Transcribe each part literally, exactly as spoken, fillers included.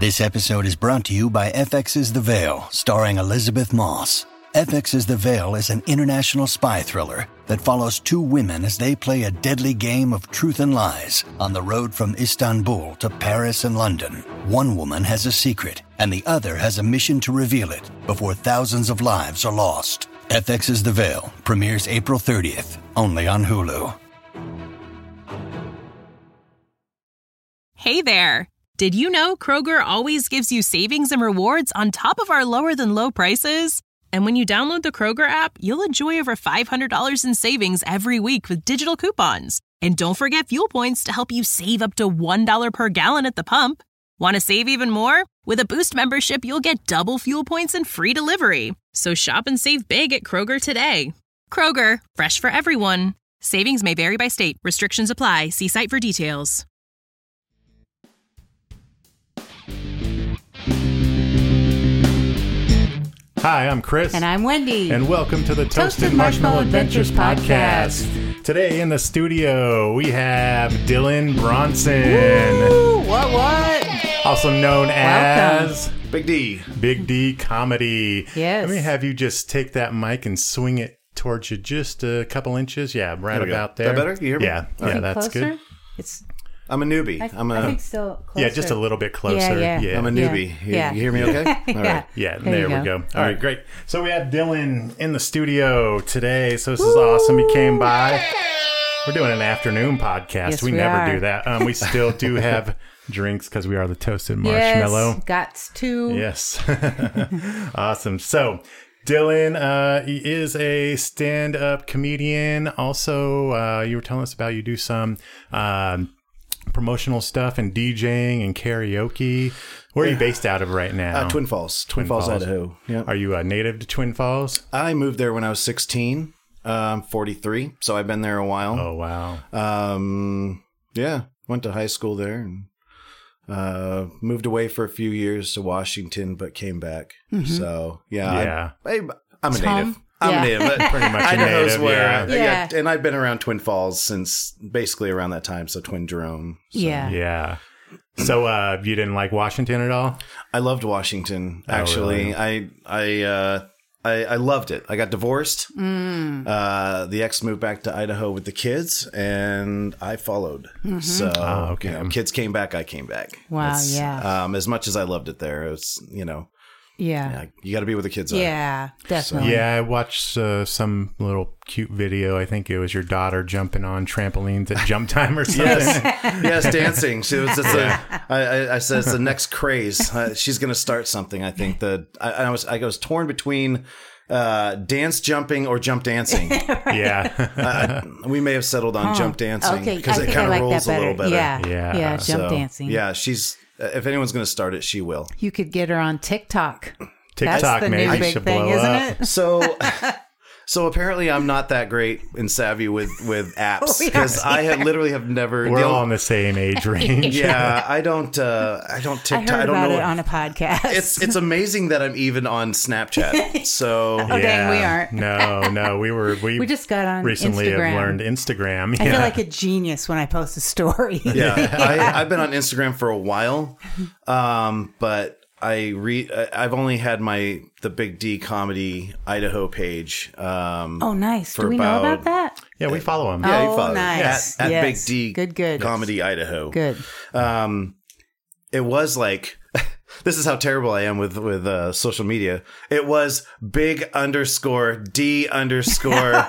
This episode is brought to you by F X's The Veil, starring Elizabeth Moss. F X's The Veil is an international spy thriller that follows two women as they play a deadly game of truth and lies on the road from Istanbul to Paris and London. One woman has a secret, and the other has a mission to reveal it before thousands of lives are lost. F X's The Veil premieres April thirtieth, only on Hulu. Hey there! Did you know Kroger always gives you savings and rewards on top of our lower-than-low prices? And when you download the Kroger app, you'll enjoy over five hundred dollars in savings every week with digital coupons. And don't forget fuel points to help you save up to one dollar per gallon at the pump. Want to save even more? With a Boost membership, you'll get double fuel points and free delivery. So shop and save big at Kroger today. Kroger, fresh for everyone. Savings may vary by state. Restrictions apply. See site for details. Hi, I'm Chris. And I'm Wendy. And welcome to the Toasted, Toasted Marshmallow, Marshmallow Adventures, Adventures podcast. podcast. Today in the studio, we have Dylan Bronson. Woo, what, what? Also known Welcome. as Big D. Big D Comedy. Yes. Let me have you just take that mic and swing it towards you just a couple inches. Yeah, right There we go. about there. Is that better? You hear me? Yeah, All yeah, right. that's Closer? good. It's. I'm a newbie. I, I'm a. I think still closer. Yeah, just a little bit closer. Yeah, yeah. I'm a Yeah. newbie. You, Yeah. you hear me okay? All Yeah. right. Yeah, There there, you we go. go. All right, great. So we have Dylan in the studio today. So this is awesome. He came by. We're doing an afternoon podcast. Yes, we, we never are. do that. Um, we still do have drinks because we are the Toasted Marshmallow. Yes, gots to. Yes. Awesome. So Dylan uh, he is a stand-up comedian. Also, uh, you were telling us about you do some um, promotional stuff and DJing and karaoke. Where are you based out of right now? Uh, Twin Falls. Twin, Falls, Falls. Idaho. Yeah. Are you a native to Twin Falls? I moved there when I was sixteen. Uh, I'm forty-three, so I've been there a while. Oh, wow. Um, yeah. Went to high school there and uh, moved away for a few years to Washington, but came back. Mm-hmm. So, yeah. Yeah. I, I, I'm a It's native. home. I'm Yeah. a native. But Pretty much a Idaho's native, where, yeah. yeah. Yeah. And I've been around Twin Falls since basically around that time. So Twin Jerome. So. Yeah. Yeah. So uh, you didn't like Washington at all? I loved Washington. Oh, Actually, really? I I, uh, I I loved it. I got divorced. Mm. Uh, the ex moved back to Idaho with the kids, and I followed. Mm-hmm. So, Oh, okay. you know, kids came back. I came back. Wow, It's, yeah. Um, as much as I loved it there, it's you know, Yeah. yeah, you got to be with the kids. Yeah, definitely. Yeah, I watched uh, some little cute video. I think it was your daughter jumping on trampolines at jump time or something. Yes, yes, dancing. She was. It's a, I, I, I said it's the next craze. Uh, she's going to start something. I think that I, I was. I was torn between uh, dance jumping or jump dancing. Yeah. uh, we may have settled on jump dancing Okay, because I it think kind I of like rolls that a little better. better. Yeah, Yeah. yeah, jump So, dancing. Yeah, she's. Uh, if anyone's going to start it, she will. You could get her on TikTok. TikTok That's the maybe new big should thing, blow isn't up. it? So, so apparently, I'm not that great and savvy with with apps We are because I have literally have never. We're the all only- in the same age range. Yeah, I don't. Uh, I don't I TikTok. heard I, don't about know. it on a podcast. It's it's amazing that I'm even on Snapchat. So Oh, dang, we aren't. No, no, we were. We, We just got on recently Instagram. have learned Instagram. I Yeah. feel like a genius when I post a story. yeah, I, I've been on Instagram for a while, um, but I re I- I've only had my the Big D Comedy Idaho page. Um, Oh, nice. For Do we know about- about that? yeah, we follow him. yeah, you Oh, follow it. nice. at, at Yes. Big D Good, good. Comedy Idaho. Good. Um, it was like. This is how terrible I am with with uh, social media. It was big underscore D underscore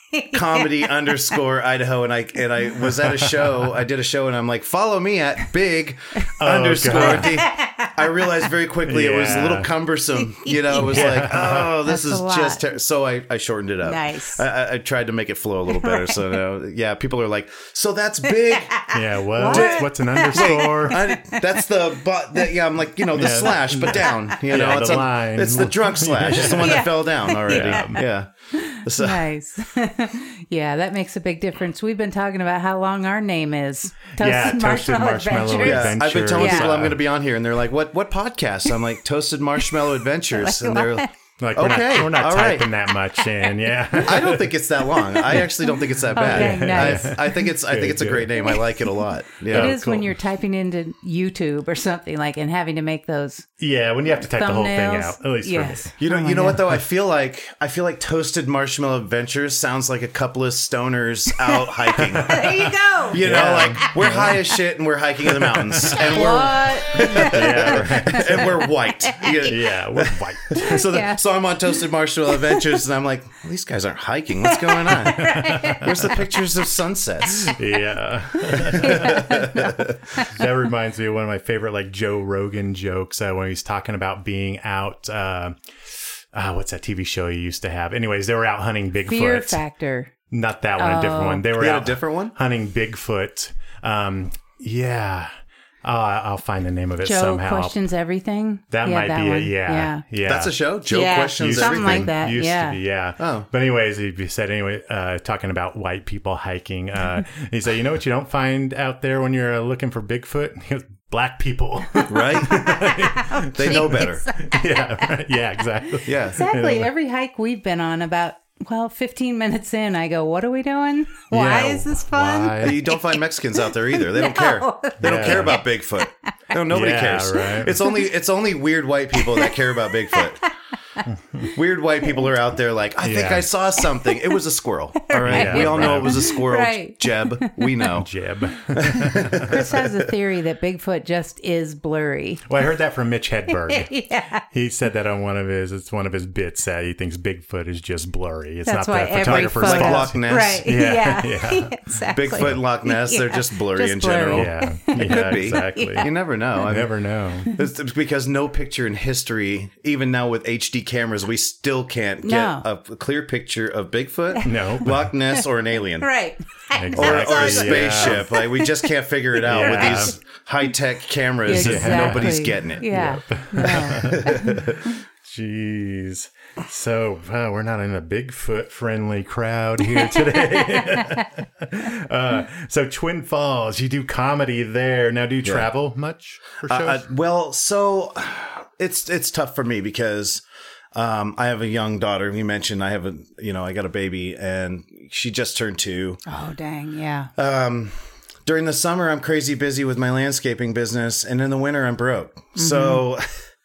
comedy underscore Idaho, and I and I was at a show. I did a show, and I'm like, follow me at big underscore God. D. I realized very quickly it was a little Yeah. cumbersome. You know, it was like, oh, this That's is a lot. just ter-. So I, I shortened it up. Nice. I, I, I tried to make it flow a little better. So now, yeah, people are like, so that's big. Yeah, well, what's, what's an underscore? I, that's the but that, yeah I'm like you know the Yeah. slash but down you know Yeah, it's the a- line. it's the drunk slash it's the one Yeah. that fell down already yeah, So, Nice. Yeah, that makes a big difference. We've been talking about how long our name is. Yeah, Toasted Marshmallow Adventures. yeah, I've been telling Adventures. people Yeah. I'm going to be on here and they're like what what podcast I'm like Toasted Marshmallow Adventures and they're Like we're Okay, not, we're not all typing right. that much in. Yeah. I don't think it's that long. I actually don't think it's that bad. Okay, nice. I, I think it's I think it's a Good, great good. name. I like it a lot. Yeah. It is when cool. you're typing into YouTube or something like and having to make those Yeah, when you have to type the whole thing thumbnails. out, at least yes. for me. You know, Oh my you know God. what though? I feel like I feel like Toasted Marshmallow Adventures sounds like a couple of stoners out hiking. There you go. You know, like we're high as shit and we're hiking in the mountains and we're What? Yeah, right. and we're white. Yeah. Yeah, we're white. So, the, Yeah. so I'm on Toasted Marshmallow Adventures, and I'm like, well, these guys aren't hiking. What's going on? Where's the pictures of sunsets? Yeah. That reminds me of one of my favorite like Joe Rogan jokes uh, when he's talking about being out. Uh, uh, what's that T V show he used to have? Anyways, they were out hunting Bigfoot. Fear factor. Not that one, a different Oh. one. They were He had a out different one? hunting Bigfoot. Um, yeah. Uh, I'll find the name of it Joe somehow. questions everything. That He had might be one. it. Yeah. Yeah. That's a show. Joe Yeah. questions Used Something to everything. be. like that, Used yeah. to be, yeah. Oh. But anyways, he said anyway, uh, talking about white people hiking. Uh, he said, you know what you don't find out there when you're uh, looking for Bigfoot? He goes, black people. Right? They know better. yeah. Right. Yeah. Exactly. Yeah. Exactly. Every hike we've been on, about well, fifteen minutes in, I go, "What are we doing? Why Yeah, is this fun?" why? You don't find Mexicans out there either. They don't care. They don't Yeah. care about Bigfoot. No, nobody Yeah, cares. right. It's only it's only weird white people that care about Bigfoot. Weird white people are out there like, I think Yeah. I saw something. It was a squirrel. All right. Yeah, we all know right. it was a squirrel. Right. Jeb. We know. Jeb. Chris has a theory that Bigfoot just is blurry. Well, I heard that from Mitch Hedberg. Yeah. He said that on one of his, it's one of his bits that he thinks Bigfoot is just blurry. It's That's not why the every photographer's photo- Like fault. Loch Ness. Right. Yeah, Yeah. yeah. Exactly. Bigfoot and Loch Ness, they're Yeah. just blurry Just in blurry. general. Yeah, yeah, could be. exactly. You never know. I I never know. It's it's because no picture in history, even now with H D cameras, we still can't get No. a, a clear picture of Bigfoot, No. Loch Ness, or an alien. Right. Or, Exactly. or a Yeah. spaceship. Like we just can't figure it out with Yeah. these high tech cameras. Exactly. Nobody's getting it. Yeah. No. Jeez. So uh, we're not in a Bigfoot friendly crowd here today. uh, so Twin Falls, you do comedy there. Now, do you travel much for shows? Uh, uh, well, so it's it's tough for me because um, I have a young daughter. You mentioned I have a you know I got a baby and she just turned two. Oh dang. Yeah. Um, during the summer, I'm crazy busy with my landscaping business, and in the winter, I'm broke. So,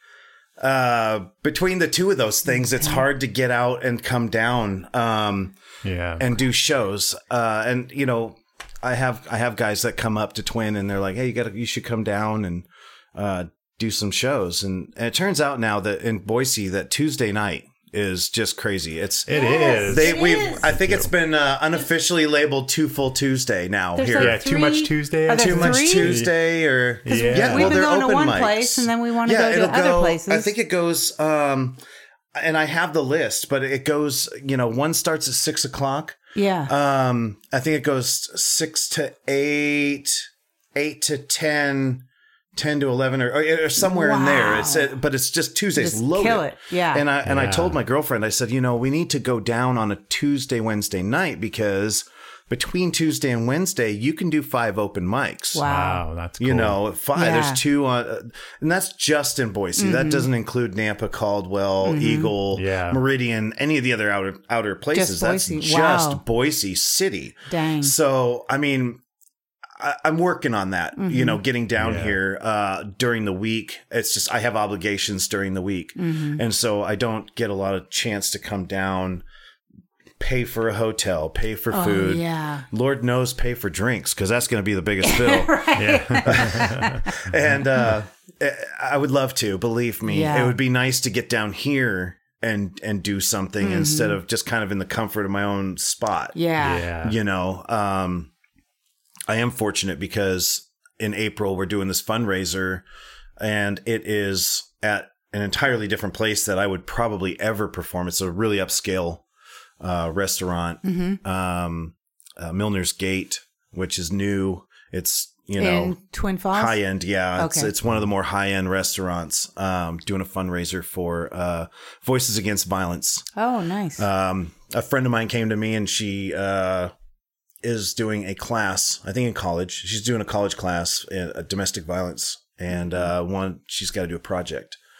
uh, between the two of those things, it's hard to get out and come down, um, yeah. and do shows. Uh, and you know, I have I have guys that come up to Twin, and they're like, "Hey, you got you should come down and uh, do some shows." And, and it turns out now that in Boise, that Tuesday night is just crazy. It's It is. they It we is. I think it's been uh, unofficially labeled Two Full Tuesday now There's here. like yeah, too much three- Tuesday. Are there Too much three? Tuesday or Yeah. yeah, We've well, been they're going to open one mics. place, and then we wanna go to it'll other places. I think it goes, um, and I have the list, but it goes. You know, one starts at six o'clock. Yeah. Um, I think it goes six to eight, eight to ten. ten to eleven or, or somewhere in there. Wow. It's uh, but it's just Tuesdays Just loaded. kill it. Yeah. And I and I Yeah. told my girlfriend, I said, you know, we need to go down on a Tuesday, Wednesday night because between Tuesday and Wednesday, you can do five open mics. Wow. Wow, that's cool. You know, five. Yeah. There's two on, uh, and that's just in Boise. That doesn't include Nampa, Caldwell, Eagle, Yeah. Meridian, any of the other outer outer places. Just That's Boise. just Wow. Boise City. Dang. So, I mean, I, I'm working on that, you know, getting down Yeah. here uh, during the week. It's just I have obligations during the week. And so I don't get a lot of chance to come down, pay for a hotel, pay for Oh, food. yeah. Lord knows pay for drinks because that's going to be the biggest bill. Yeah. And uh, I would love to, believe me. Yeah. It would be nice to get down here and and do something instead of just kind of in the comfort of my own spot. Yeah. yeah. You know, um, I am fortunate because in April we're doing this fundraiser and it is at an entirely different place that I would probably ever perform. It's a really upscale uh, restaurant, um, uh, Milner's Gate, which is new. It's, you know, In Twin Falls? high end. Yeah. It's, Okay. it's one of the more high end restaurants, um, doing a fundraiser for uh, Voices Against Violence. Oh, nice. Um, a friend of mine came to me and she uh, is doing a class, I think in college. She's doing a college class in uh, domestic violence. And uh, one, she's got to do a project.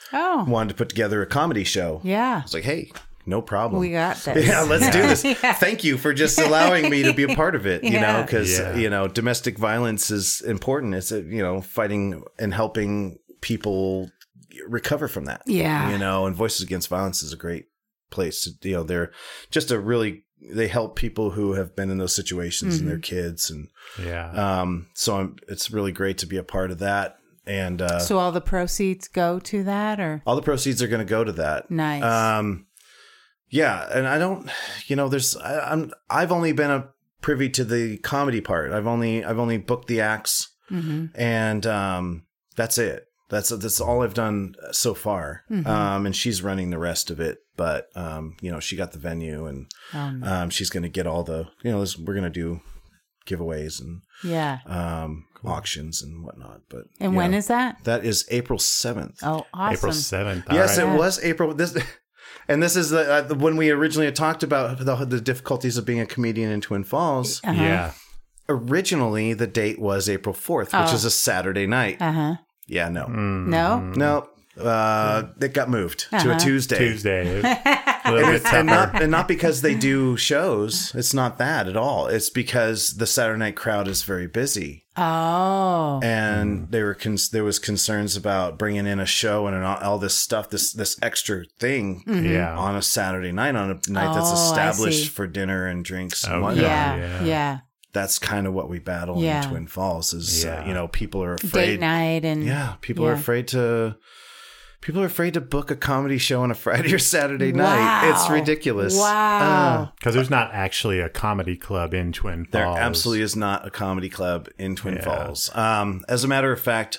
Oh, wanted to put together a comedy show. yeah. I was like, hey, no problem. We got this. Yeah, let's do this. Yeah. Thank you for just allowing me to be a part of it, you Yeah. know, because, Yeah. you know, domestic violence is important. It's, uh, you know, fighting and helping people recover from that. Yeah. You know, and Voices Against Violence is a great place. To, you know, they're just a really, they help people who have been in those situations Mm-hmm. and their kids. And Yeah. um, so I'm, it's really great to be a part of that. And uh, So all the proceeds go to that, or all the proceeds are going to go to that. nice? Um, yeah, and I don't, you know, there's, I, I'm, I've only been a privy to the comedy part. I've only, I've only booked the acts, mm-hmm. and um, that's it. That's that's all I've done so far. Mm-hmm. Um, and she's running the rest of it. But um, you know, she got the venue, and Oh, no. um, she's going to get all the, you know, this, we're going to do giveaways and Yeah. um, auctions and whatnot. But And yeah. when is that? that? Is April seventh. Oh, awesome. April seventh. Yes, All right. it was April. This, and this is the, uh, when we originally had talked about the, the difficulties of being a comedian in Twin Falls. Uh-huh. Yeah. Originally, the date was April fourth, which Oh. is a Saturday night. Uh-huh. Yeah, no, Mm. No? no, uh, it got moved to Uh-huh. a Tuesday. Tuesday. A little bit And not, tougher. and not because they do shows. It's not that at all. It's because the Saturday night crowd is very busy, Oh. and they were con- there was concerns about bringing in a show and an, all this stuff, this this extra thing Yeah. on a Saturday night, on a night that's Oh, I established see. for dinner and drinks and Oh, whatnot. yeah. yeah. Yeah. That's kind of what we battle Yeah. in Twin Falls. Is uh, Yeah. you know, people are Date afraid. night and Yeah, people are Yeah. afraid to. People are afraid to book a comedy show on a Friday or Saturday Wow. night. It's ridiculous. Wow. Uh, Because there's not actually a comedy club in Twin Falls. There absolutely is not a comedy club in Twin Yeah. Falls. Um, as a matter of fact,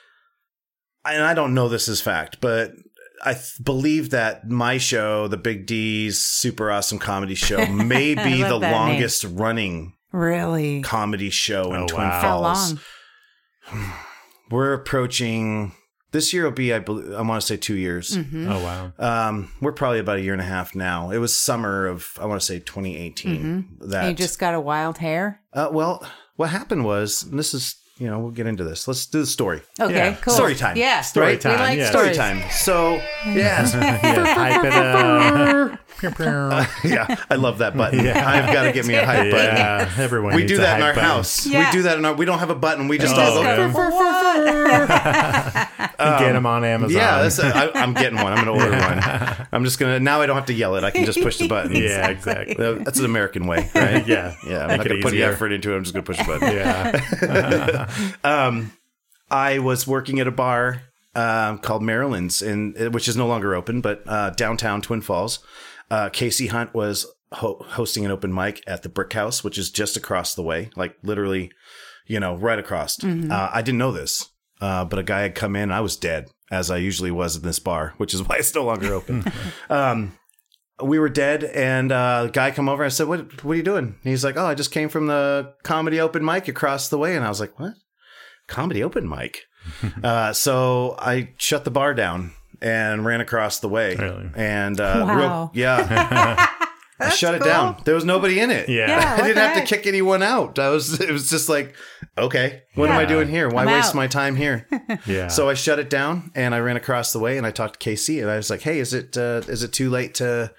and I don't know this is fact, but I th- believe that my show, the Big D's Super Awesome Comedy Show, may be love the that name. longest running Really? comedy show in Oh, Twin wow. How Falls. long? We're approaching. This year will be, I believe, I want to say two years. Mm-hmm. Oh, wow. Um, we're probably about a year and a half now. It was summer of, I want to say twenty eighteen. That And you just got a wild hair? Uh, well, what happened was, and this is, you know, we'll get into this. Let's do the story. Okay, Yeah. cool. Story time. Yeah. Story We time, like yeah. Story stories. time. So, yes. Yeah, hype it up. yeah, I love that button. Yeah. I've got to get me a hype button. Yeah, everyone We needs do a that in hype our button. house. Yeah. We do that in our, we don't have a button. We just Oh, all go, okay. "Fur, fur, fur, fur." Get them on Amazon. Yeah, that's a, I, I'm getting one. I'm going to order one. I'm just going to, now I don't have to yell it. I can just push the button. Yeah, exactly. That's an American way, right? Yeah. Yeah, I'm Make not it going to put the easier. effort into it. I'm just going to push the button. Yeah. um, I was working at a bar um, called Maryland's, in which is no longer open, but uh, downtown Twin Falls. Uh, Casey Hunt was ho- hosting an open mic at the Brick House, which is just across the way, like literally, you know, right across. Uh, I didn't know this, uh, but a guy had come in. And I was dead, as I usually was in this bar, which is why it's no longer open. um, we were dead, and uh, the guy come over. I said, "What? What are you doing?" And he's like, "Oh, I just came from the comedy open mic across the way." And I was like, "What? Comedy open mic?" uh, so I shut the bar down and ran across the way. Really? And uh, Wow. real, yeah, I shut it down. There was nobody in it. Yeah. Yeah. I What didn't the have to heck? kick anyone out. I was. It was just like, okay, what am I Yeah. doing here? Why I'm waste out. my time here? Yeah. So I shut it down and I ran across the way and I talked to K C and I was like, "Hey, is it uh, is it too late to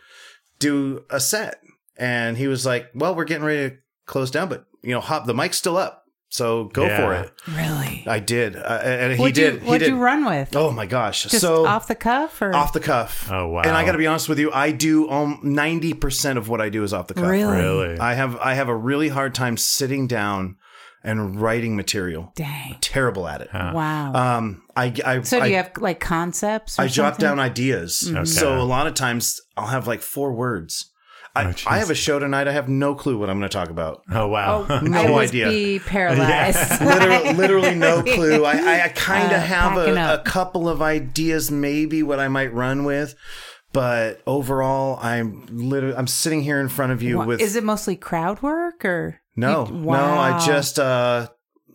do a set?" And he was like, "Well, we're getting ready to close down, but you know, hop the mic's still up, so go Yeah. for it." Really? I did, uh, and he What'd did. You, he what'd did. you run with? Oh my gosh! Just so off the cuff or off the cuff. Oh, wow. And I got to be honest with you, I do um ninety percent of what I do is off the cuff. Really? Really? I have I have a really hard time sitting down and writing material. Dang. Terrible at it. Wow. Um, I I so do I, you have like concepts? Or I jot something? down ideas. Okay. So a lot of times I'll have like four words. I, Oh, jeez. I have a show tonight. I have no clue what I'm going to talk about. Oh, wow. Oh, No I would idea. be paralyzed. literally, literally no clue. I, I, I kind of Uh, have packing a, a up. couple of ideas, maybe what I might run with, but overall, I'm literally I'm sitting here in front of you Wha- with Is it mostly crowd work or no, you- no. I Wow. just uh,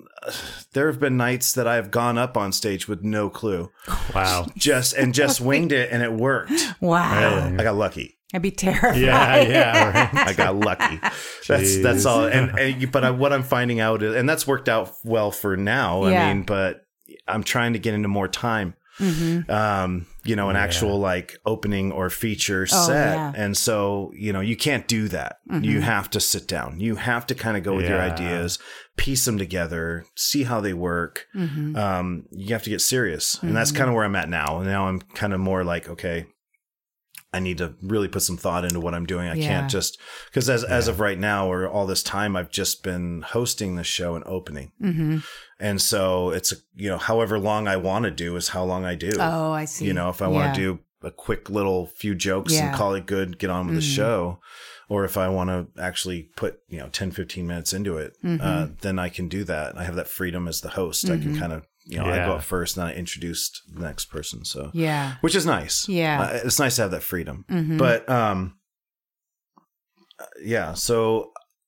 there have been nights that I've gone up on stage with no clue, Wow. just and just winged it, and it worked. wow. Really? I got lucky. I'd be terrified. Yeah, yeah. Right. I got lucky. That's that's all. And, and you- but I, what I'm finding out is, and that's worked out well for now. Yeah. I mean, but I'm trying to get into more time. Mm-hmm. um, you know, an Yeah. actual like opening or feature Oh, set. yeah. And so, you know, you can't do that. Mm-hmm. You have to sit down. You have to kind of go with your Yeah. ideas, piece them together, see how they work. Mm-hmm. Um, you have to get serious. And that's kind of where I'm at now. And now I'm kind of more like, okay, I need to really put some thought into what I'm doing. I Yeah. can't just, because as, as of right now, or all this time, I've just been hosting the show and opening. Mm-hmm. And so it's, you know, however long I want to do is how long I do. Oh, I see. You know, if I want Yeah. to do a quick little few jokes Yeah. and call it good, get on with the Mhm. show, or if I want to actually put, you know, ten, fifteen minutes into it, Mhm. uh, then I can do that. I have that freedom as the host. I can Mhm. kind of, you know, I Yeah. go up first and then I introduce the next person. So, Yeah. which is nice. Yeah. Uh, it's nice to have that freedom. Mhm. But, um, uh, yeah, so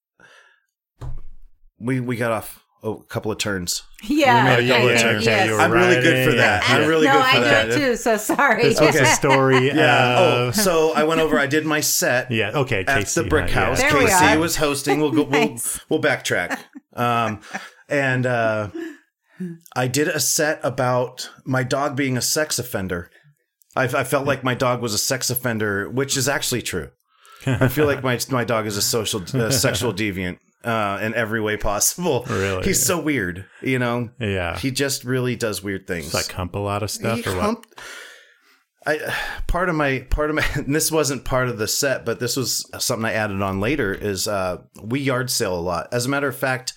we, we got off a couple of turns. Yeah. We made a couple of okay, turns. yes. you were I'm really good for riding. that. I'm really no, good for I that. do too. So sorry. This was a story. Yeah. Oh, Of, so I went over. I did my set yeah. Okay. at Casey, the Brick huh? House. Yeah. There we Casey are. was hosting. We'll go. Nice. We'll, we'll backtrack. Um, and uh, I did a set about my dog being a sex offender. I, I felt like my dog was a sex offender, which is actually true. I feel like my my dog is a social uh, sexual deviant uh, in every way possible. Really? He's so weird. You know. Yeah. He just really does weird things. Just like hump a lot of stuff He or what? humped- I part of my part of my and this wasn't part of the set, but this was something I added on later. Is uh, we yard sale a lot. As a matter of fact,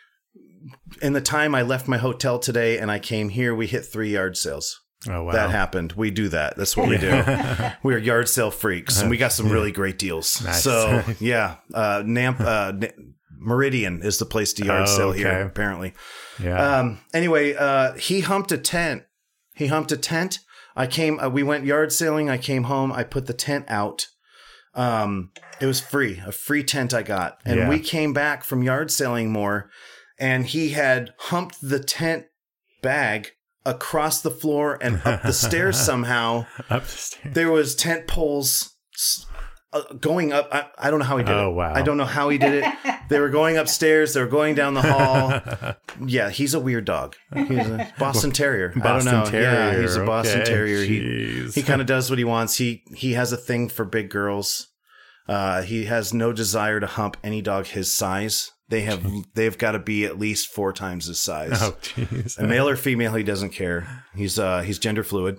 in the time I left my hotel today and I came here, we hit three yard sales. Oh wow. That happened. We do that. That's what we do. We're yard sale freaks, and we got some really great deals. Nice. So yeah, uh, Namp, uh, N- Meridian is the place to yard Oh, sale okay. here. Apparently. Yeah. Um, anyway, uh, he humped a tent. He humped a tent. I came, uh, we went yard sailing. I came home. I put the tent out. Um, it was free, a free tent I got. And Yeah. we came back from yard sailing more, and he had humped the tent bag across the floor and up the stairs somehow. Up the stairs. There was tent poles uh, going up. I, I don't know how he did Oh, it. wow. I don't know how he did it. They were going upstairs. They were going down the hall. Yeah, he's a weird dog. He's a Boston Terrier. I Boston don't know. Yeah, Terrier, he's a Boston okay. Terrier. He, Jeez. he kind of does what he wants. He he has a thing for big girls. Uh, he has no desire to hump any dog his size. They have they've got to be at least four times his size. Oh jeez. A male or female, he doesn't care. He's uh he's gender fluid.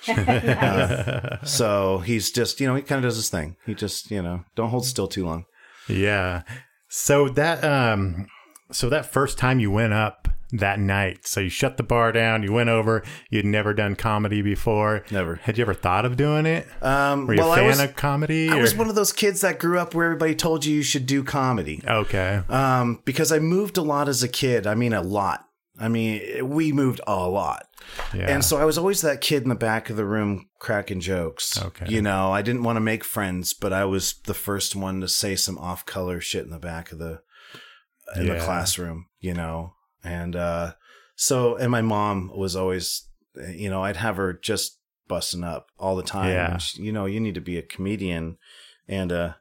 Uh, so he's just, you know, he kind of does his thing. He just, you know, don't hold still too long. Yeah. So that um so that first time you went up that night, so you shut the bar down, you went over, you'd never done comedy before. Never. Had you ever thought of doing it? Um, Were you well, a fan I was, of comedy? I was or- one of those kids that grew up where everybody told you you should do comedy. Okay. Um, because I moved a lot as a kid. I mean, a lot. I mean, we moved a lot. Yeah. And so I was always that kid in the back of the room cracking jokes. Okay. You know, I didn't want to make friends, but I was the first one to say some off-color shit in the back of the in the Yeah. classroom, you know. And uh so and my mom was always, you know, I'd have her just busting up all the time. Yeah. She- you know, you need to be a comedian. And uh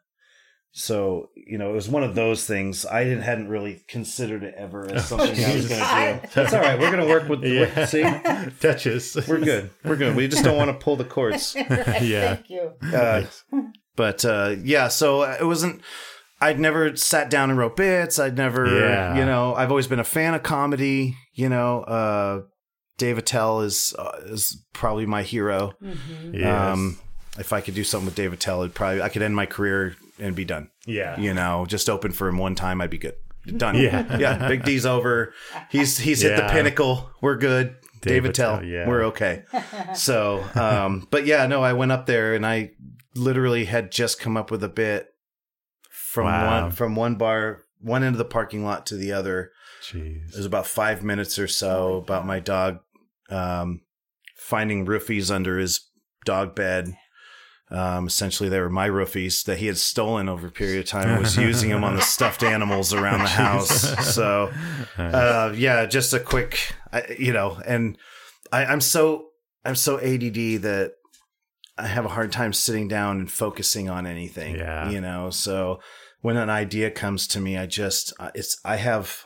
so, you know, it was one of those things. I didn't, hadn't really consideed it ever as something I was going to do. That's all right. We're going to work with, Yeah. with see? Touches. We're good. We're good. We just don't want to pull the cords. Yeah. Uh, but uh, yeah, so it wasn't, I'd never sat down and wrote bits. I'd never, Yeah. you know, I've always been a fan of comedy. You know, uh, Dave Attell is, uh, is probably my hero. Yes. Um, if I could do something with Dave Attell, it'd probably, I could end my career and be done. yeah. You know, just open for him one time, I'd be good. Done. Yeah. Yeah. Big D's over. He's he's hit the Yeah. pinnacle. We're good. Dave Dave Attell. Attell, yeah. We're okay. So, um, but yeah, no, I went up there and I literally had just come up with a bit from Wow. one from one bar, one end of the parking lot to the other. It Jeez. was about five minutes or so about my dog um, finding roofies under his dog bed. Um, essentially, they were my roofies that he had stolen over a period of time and was using them on the stuffed animals around the house. So, uh, yeah, just a quick, I, you know, and I, I'm so I'm so A D D that I have a hard time sitting down and focusing on anything. Yeah. You know, so when an idea comes to me, I just uh, it's I have.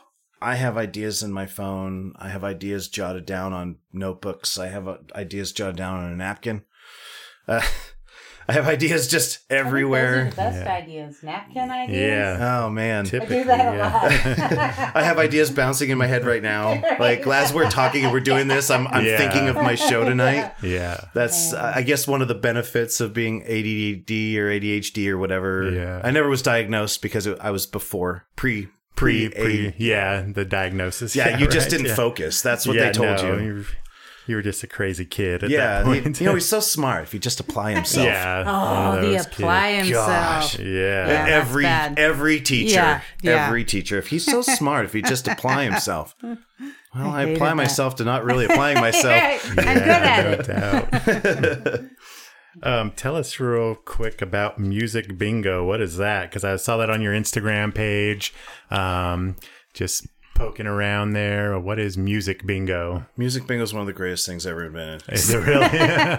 I have ideas in my phone. I have ideas jotted down on notebooks. I have uh, ideas jotted down on a napkin. Uh, I have ideas just everywhere. Those are the best yeah. ideas. Napkin ideas. Yeah. Oh man. Typically, I do that a yeah. lot. I have ideas bouncing in my head right now. Like as we're talking and we're doing this, I'm I'm Yeah. thinking of my show tonight. Yeah. That's uh, I guess one of the benefits of being A D D or A D H D or whatever. Yeah. I never was diagnosed because it, I was before pre pre, Pre, pre, yeah, the diagnosis. Yeah, you just right, didn't yeah. focus. That's what Yeah, they told no, you. You were, you were just a crazy kid at Yeah, that he- point. you know he's so smart if he just apply himself. yeah. Oh, one of the those apply kids. himself. Gosh. Yeah. Yeah. that's every bad. every teacher, Yeah, yeah. every teacher. If he's so smart, if he just apply himself. Well, I, I hated apply that. myself to not really applying myself. I'm good at no it. doubt. um, tell us real quick about Music Bingo. What is that? Because I saw that on your Instagram page. Um, just poking around there. What is Music Bingo? Music Bingo is one of the greatest things ever invented. Is it really?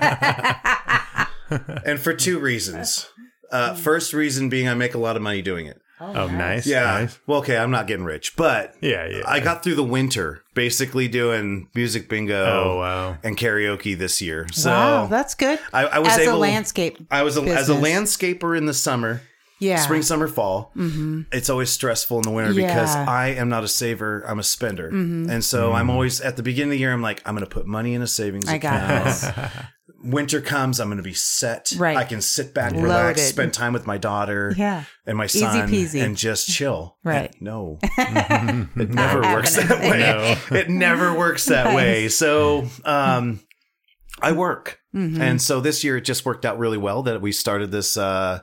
And for two reasons. Uh, first reason being I make a lot of money doing it. Oh, nice. Yeah. Nice. Well, okay, I'm not getting rich, but Yeah, yeah. I got through the winter basically doing Music Bingo Oh, wow. and karaoke this year. So Wow, that's good. I, I was as able a landscape. I was a, as a business. landscaper in the summer. Yeah. Spring, summer, fall. Mm-hmm. It's always stressful in the winter Yeah. because I am not a saver. I'm a spender. Mm-hmm. And so I'm always at the beginning of the year, I'm like, I'm going to put money in a savings I got account. this. Winter comes, I'm going to be set. Right. I can sit back, Loaded. relax, spend time with my daughter Yeah. and my Easy son peasy. and just chill. Right. And no. It never Not works that happening. way. No. It never works that Nice. way. So um, I work. Mm-hmm. And so this year it just worked out really well that we started this uh,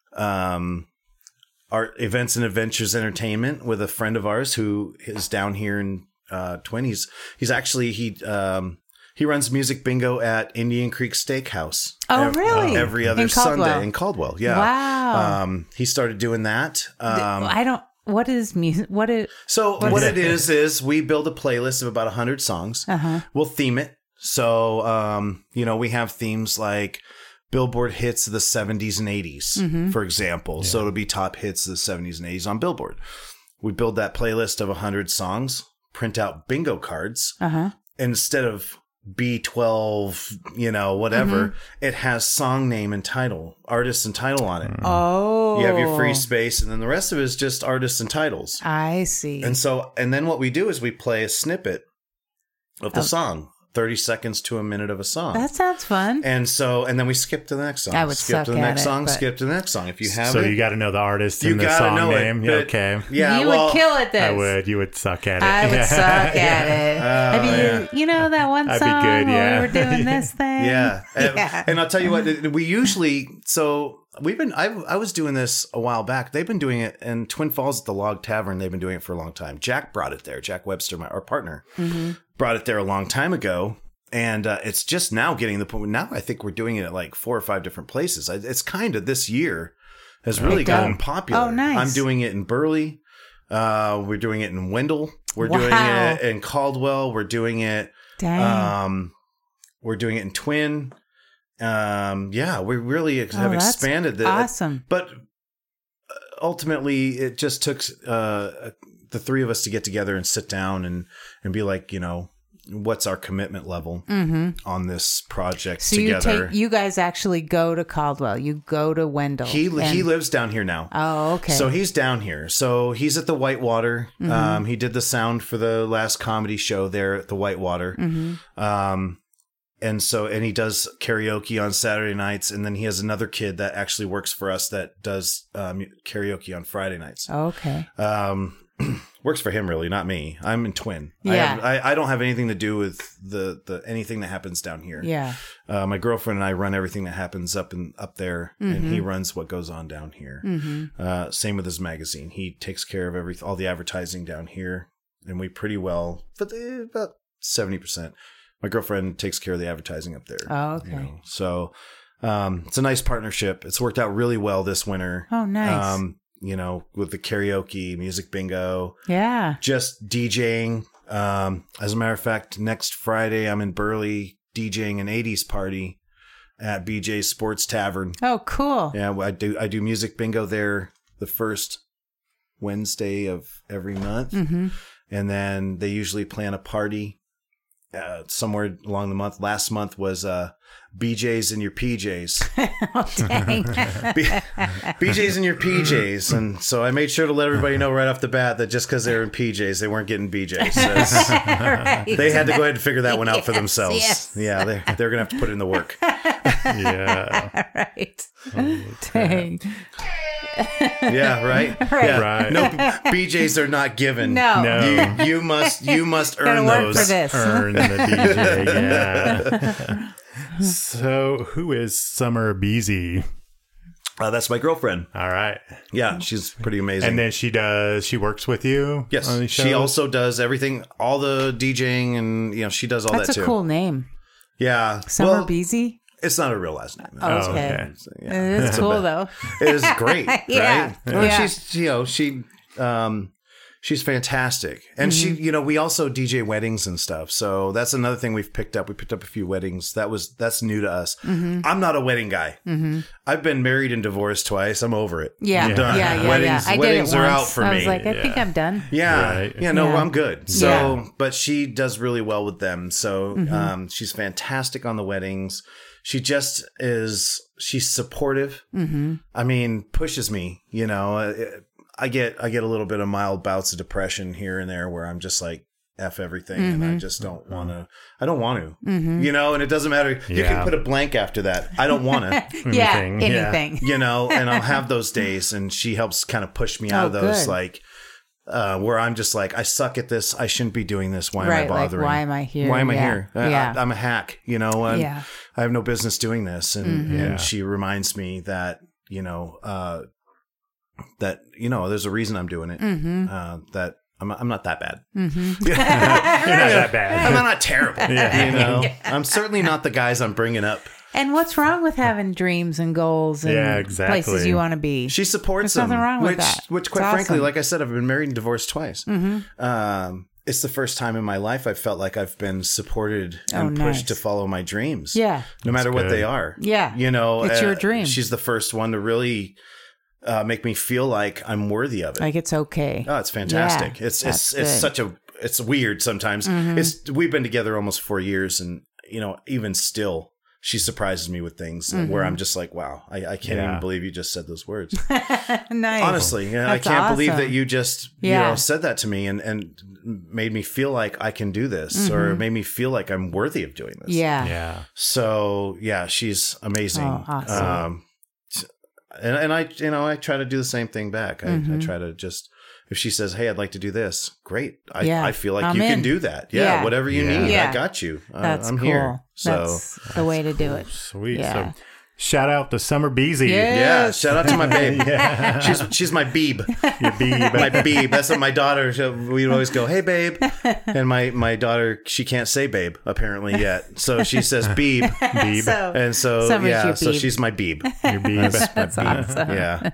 um, art events and adventures entertainment with a friend of ours who is down here in uh, Twin. He's, he's actually, he, um, he runs Music Bingo at Indian Creek Steakhouse. Oh, ev- really? Every other In Caldwell? Sunday in Caldwell. Yeah. Wow. Um, he started doing that. Um, I don't. What is music? What is? so What what is it is is we build a playlist of about one hundred songs. Uh-huh. We'll theme it. So um, you know, we have themes like Billboard hits of the seventies and eighties, Mm-hmm. for example. So it'll be top hits of the seventies and eighties on Billboard. We build that playlist of one hundred songs, print out bingo cards, Uh huh. and instead of B twelve, you know, whatever, Mm-hmm. it has song name and title, artist and title on it. Oh. You have your free space, and then the rest of it is just artists and titles. I see. And so, and then what we do is we play a snippet of the Oh. song, thirty seconds to a minute of a song. That sounds fun. and so, and then we skip to the next song. I would skip suck to the at next it, song, but- skip to the next song. If you have so it, you got to know the artist you and the gotta song know name. it. Yeah, but- okay. Yeah, you well, would kill at this. I would. You would suck at it. I would Yeah. suck at it. Oh, Have you, yeah. you know that one I'd be song good, where yeah. we were doing this thing? Yeah. And, Yeah. and I'll tell you what, we usually, so we've been, I, I was doing this a while back. They've been doing it in Twin Falls at the Log Tavern. They've been doing it for a long time. Jack brought it there. Jack Webster, my, our partner, Mm-hmm. brought it there a long time ago. And uh, it's just now getting the point where now I think we're doing it at like four or five different places. I, it's kind of this year has really Picked up. gotten popular. Oh, nice. I'm doing it in Burley. Uh, we're doing it in Wendell. We're Wow. doing it in Caldwell. We're doing it. Dang. Um, we're doing it in Twin. Um, yeah, we really ex- Oh, have that's expanded the awesome. But ultimately, it just took uh, the three of us to get together and sit down and and be like, you know, what's our commitment level on this project So together? you take you guys actually go to Caldwell. You go to Wendell. he and- he lives down here now. Oh, okay. So he's down here. So he's at the Whitewater. Um, he did the sound for the last comedy show there at the Whitewater. Um, and so, and he does karaoke on Saturday nights. And then he has another kid that actually works for us that does um, karaoke on Friday nights. okay. Um, works for him, really, not me. I'm in Twin. I, Yeah. have, I, I don't have anything to do with the, the anything that happens down here. Yeah. Uh, my girlfriend and I run everything that happens up and up there, and he runs what goes on down here. Uh, same with his magazine; he takes care of every all the advertising down here, and we pretty well, but eh, about seventy percent. My girlfriend takes care of the advertising up there. Oh, okay. you know. So um, it's a nice partnership. It's worked out really well this winter. Oh, nice. Um, you know, with the karaoke, music bingo, Yeah. just DJing. Um, as a matter of fact, next Friday I'm in Burley DJing an eighties party at B J's Sports Tavern. Oh, cool. Yeah, I do. I do music bingo there the first Wednesday of every month. Mm-hmm. and then they usually plan a party uh, somewhere along the month. Last month was uh, B J's in your P Js. Oh, dang. B- BJ's in your P Js, and so I made sure to let everybody know right off the bat that just because they were in P Js, they weren't getting B Js. So Right. they had to go ahead and figure that one out for Yes, themselves. yes. Yeah, they, they're gonna have to put in the work. Yeah. Right. Dang. Yeah, right. Right. Yeah. Right. No, B Js are not given. No. No. You, you must you must Gotta earn work those. for this. Earn the D J. Yeah. So, who is Summer Beasy? Uh, that's my girlfriend. All right. Yeah, she's pretty amazing. And then she does, she works with you? yes, on these she shows? also does everything, all the DJing, and you know she does all That's that a too. cool name. Yeah, Summer well, Beasy. it's not a real last name. Oh, Oh, okay. okay. So, yeah. It is cool though. It is great, Yeah. right? Well, Yeah. she's you know she um she's fantastic, and Mm-hmm. she you know we also D J weddings and stuff. So that's another thing we've picked up. We picked up a few weddings. That was that's new to us. Mm-hmm. I'm not a wedding guy. I've been married and divorced twice. I'm over it. Yeah, Yeah. yeah, yeah, yeah. Weddings- I did weddings it are once. out for I was me. like, I think Yeah. I'm done. Yeah, Right. yeah, no, Yeah. I'm good. So, Yeah. but she does really well with them. So, Mm-hmm. um, she's fantastic on the weddings. She just is. She's supportive. Mm-hmm. I mean, pushes me. You know, I, I get I get a little bit of mild bouts of depression here and there where I'm just like F everything, and Mm-hmm. I just don't want to. I don't want to. You know, and it doesn't matter. You Yeah. can put a blank after that. I don't want to. Yeah, Anything, yeah. anything. You know, and I'll have those days, and she helps kind of push me out Oh, of those good. like. Uh, where I'm just like, I suck at this. I shouldn't be doing this. Why am Right, I like, bothering? why am I here? Why am I Yeah, here? I, yeah. I, I'm a hack, you know, and Yeah. I have no business doing this. And, Mm-hmm. Yeah. and she reminds me that, you know, uh, that, you know, there's a reason I'm doing it. Mm-hmm. Uh, that I'm, I'm not that bad. Mm-hmm. You're not that bad. I'm not terrible. Yeah. You know, I'm certainly not the guys I'm bringing up. And what's wrong with having dreams and goals and Yeah, exactly. places you want to be? She supports There's nothing them, wrong with which, that. which, It's quite frankly, awesome. like I said, I've been married and divorced twice. Mm-hmm. Um, it's the first time in my life I've felt like I've been supported Oh, and nice. pushed to follow my dreams. Yeah. no matter what good. they are. Yeah. You know, It's your uh, dream. She's the first one to really uh, make me feel like I'm worthy of it. Like it's okay. Oh, it's fantastic. Yeah, it's that's it's it's good. Mm-hmm. such a it's weird sometimes. It's we've been together almost four years, and you know, even still, she surprises me with things Mm-hmm. where I'm just like, wow, I, I can't Yeah. even believe you just said those words. Nice. Honestly, yeah, I That's can't believe awesome. that you just you Yeah. know said that to me and and made me feel like I can do this, or made me feel like I'm worthy of doing this. Mm-hmm. Yeah. Yeah. So yeah, she's amazing. Oh, awesome. Um, and, and I, you know, I try to do the same thing back. I, Mm-hmm. I try to just, if she says, "Hey, I'd like to do this," great. I, Yeah, I feel like I'm you in. can do that. Yeah, Yeah. whatever you Yeah. need, Yeah. I got you. Uh, That's I'm cool. here. So That's the way to do it. Sweet. Yeah. So, shout out to Summer Beasy. Yeah. yeah, shout out to my babe. Yeah. She's she's my beeb. Your beeb. My beeb. That's what my daughter. We'd always go, "Hey, babe," and my my daughter, she can't say babe apparently yet, so she says beeb. Beeb. So, And so Summer's yeah, your so beeb. she's my beeb. Your beeb. That's awesome. Yeah.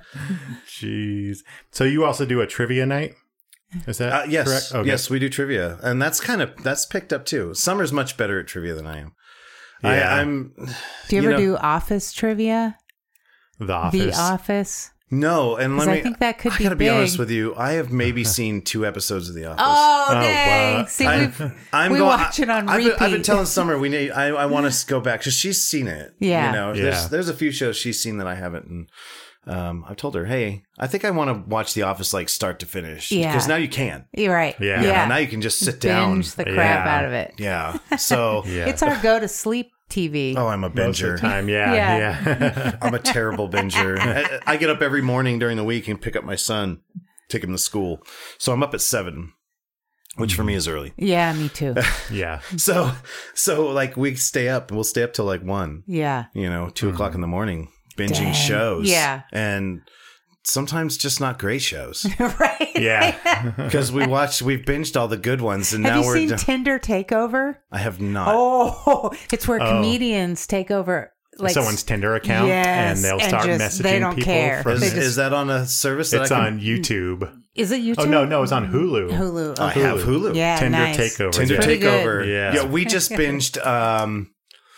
Jeez. So you also do a trivia night? Is that Uh, yes, correct? Okay. yes, we do trivia, and that's kind of that's picked up too. Summer's much better at trivia than I am. I, Yeah. I'm Do you ever know, do office trivia? The Office. The Office? no, and let 'Cause I me. think that could I be gotta be big. honest with you. I have maybe seen two episodes of The Office. Oh, Oh, dang. wow. See, I, we've, I'm we going, watch it on I've repeat. been, I've been telling Summer we need. I, I want us to go back because she's seen it. Yeah. you know, Yeah. there's there's a few shows she's seen that I haven't, and um, I've told her, hey, I think I want to watch The Office like start to finish. Yeah. because now you can. You're right. Yeah. Yeah, Yeah. now you can just sit down. Binge the crap Yeah. out of it. Yeah, so Yeah. It's our go to sleep T V. oh, I'm a Most of binger. the time. Yeah. Yeah. Yeah. I'm a terrible binger. I, I get up every morning during the week and pick up my son, take him to school. So I'm up at seven, which for me is early. Yeah, me too. Yeah. So, so like we stay up and we'll stay up till like one, Yeah. you know, two o'clock in the morning, binging Dang. shows. Yeah. And sometimes just not great shows Right? Yeah. because we watched, we've binged all the good ones. And Have now you we're, seen d- Tinder Takeover? I have not. Oh, it's where Oh. comedians take over like Someone's Tinder account Yes, and they'll and start just- messaging they don't people. care. From is, they it. just- is that on a service that It's I can? on YouTube. Is it YouTube? Oh, no, no, it's on Hulu. Hulu. I Okay. have Hulu. Yeah, Tinder nice. Takeover. Tinder yeah. Pretty good. Takeover. Yeah. Yeah, we just binged um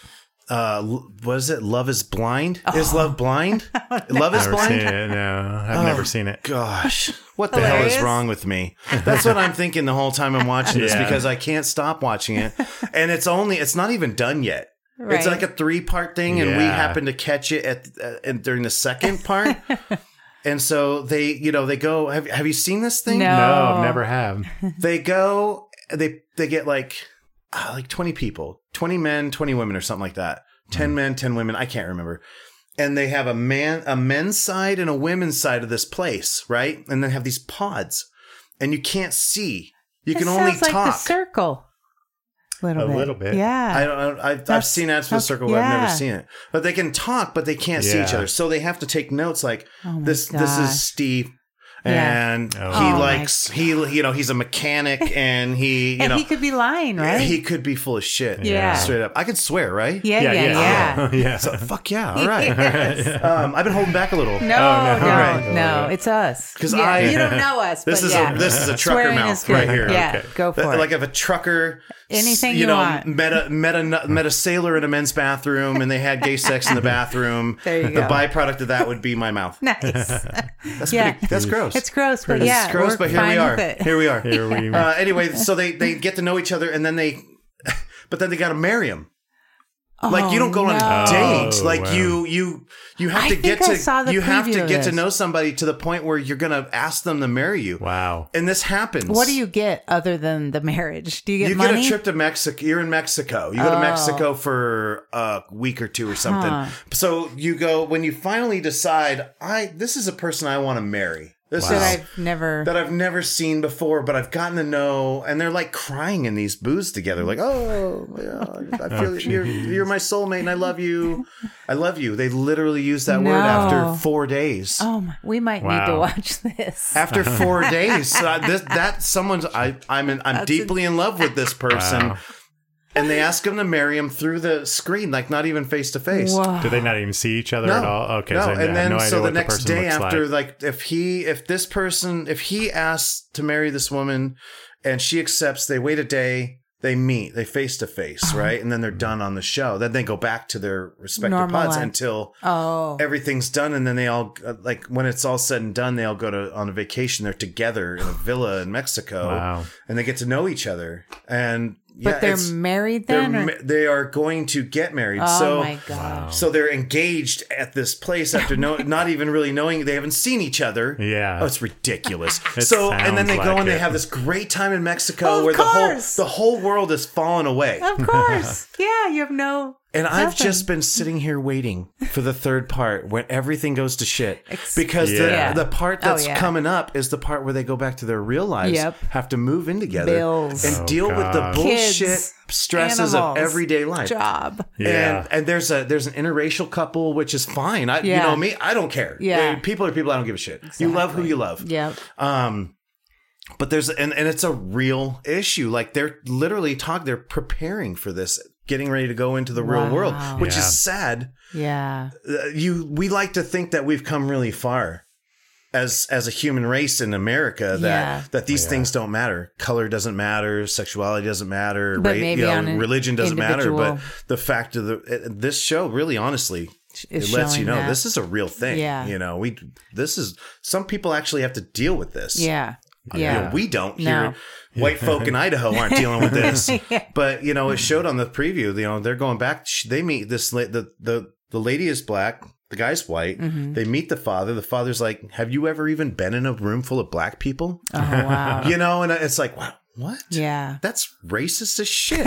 uh, what is it? Love is Blind? Oh. Is Love Blind? Love is Never Blind? seen it. No, I've Oh, never seen it. Gosh, what the Hilarious. hell is wrong with me? That's what I'm thinking the whole time I'm watching this Yeah. because I can't stop watching it. And it's only, it's not even done yet. Right. It's like a three part thing, and we Yeah. happen to catch it at uh, in- during the second part. And so they, you know, they go, have, have you seen this thing? No. No, I've never have. They go, they they get like uh, like twenty people, twenty men, twenty women or something like that. ten mm. men, ten women, I can't remember. And they have a man a men's side and a women's side of this place, right? And they have these pods. And you can't see. You It can only sounds like talk. the circle. Little A bit. little bit. Yeah. I don't. I've, I've That's- seen ads for the that's- circle, but I've never yeah. seen it. But they can talk, but they can't see each Yeah. other. So they have to take notes. Like Oh my this. This gosh. is Steve, Yeah. and Oh. he Oh my likes he. You know, he's a mechanic, and he. You and know, he could be lying, right? he could be full of shit. Yeah. straight up. I could swear, right? yeah, yeah, yeah. yeah. yeah. So fuck yeah. All right. Yes. Um, I've been holding back a little. No, no. no, Right. no, it's us. 'Cause yeah, I- you don't know us. This but is yeah. a this is a trucker Swearing mouth is good. right here. Yeah, Okay. go for Like it. if a trucker, Anything you, you know, want. met a met a met a sailor in a men's bathroom, and they had gay sex in the bathroom. There you the go. byproduct of that would be my mouth. Nice. That's Yeah. pretty, that's gross. It's gross, but It's yeah, gross, we're but here we fine are. with it. Here we are. Here we Uh, anyway, so they they get to know each other, and then they, but then they got to marry him. Like you don't go on no. a date. Oh, Like wow. you you you have I to think get I to saw the you have preview to of get to this. know somebody to the point where you're gonna ask them to marry you. Wow. And this happens. What do you get other than the marriage? Do you get You money? get a trip to Mexico. You're in Mexico. You go to Oh. Mexico for a week or two or something. Huh. So you go when you finally decide, I this is a person I want to marry. This that is I've never. that I've never seen before, but I've gotten to know, and they're like crying in these booths together, like, "Oh, yeah, I feel you're you're my soulmate, and I love you, I love you." They literally use that word No. after four days. Oh, my, we might need to Wow. watch this. After four days, so I- this, that someone's I I'm in, I'm deeply in love with this person, Wow. and they ask him to marry him through the screen, like not even face to face. Whoa. Do they not even see each other No, at all? Okay, no. so I and have then no idea so the what next the person day looks after, like. like if he, if this person, if he asks to marry this woman, and she accepts, they wait a day, they meet, they face to face, right, and then they're done on the show. Then they go back to their respective Normal pods life. until Oh. everything's done, and then they all uh, like when it's all said and done, they all go to on a vacation. They're together in a villa in Mexico, Wow. and they get to know each other. And yeah, But they're it's- married they're then? or- ma- they are going to get married. Oh, so my God. so they're engaged at this place after no, not even really knowing they haven't seen each other. Yeah. Oh, it's ridiculous. It so and then sounds they go like and they it. have this great time in Mexico Of where course. the whole the whole world is fallen away. Of course. Yeah, you have no. And I've nothing. just been sitting here waiting for the third part when everything goes to shit. Ex- Because Yeah. the, the part Oh, that's yeah. coming up is the part where they go back to their real lives, Yep. have to move in together, Bills. and Oh, deal with the God. bullshit Kids, stresses animals, of everyday life. Job. Yeah. And and there's a there's an interracial couple, which is fine. I you Yeah. know me, I don't care. Yeah. Uh, people are people. I don't give a shit. You love who you love. Yep. Um, but there's and and it's a real issue. Like they're literally talk. They're preparing for this, getting ready to go into the real Wow. world, which Yeah. is sad. Yeah. Uh, you we like to think that we've come really far as as a human race in America, that Yeah. that these things don't matter. Color doesn't matter, sexuality doesn't matter, But ra- maybe you know, on an religion doesn't matter. But individual- the fact of the it, this show, really honestly, Is it lets you showing know that. this is a real thing. Yeah. You know, we this is some people actually have to deal with this. Yeah. You Yeah. know, we don't No. here. White folk in Idaho aren't dealing with this. But you know, it showed on the preview. You know, they're going back. They meet this. la- The the the lady is black. The guy's white. Mm-hmm. They meet the father. The father's like, "Have you ever even been in a room full of black people?" Oh, wow. You know, and it's like, wow, what? Yeah. That's racist as shit.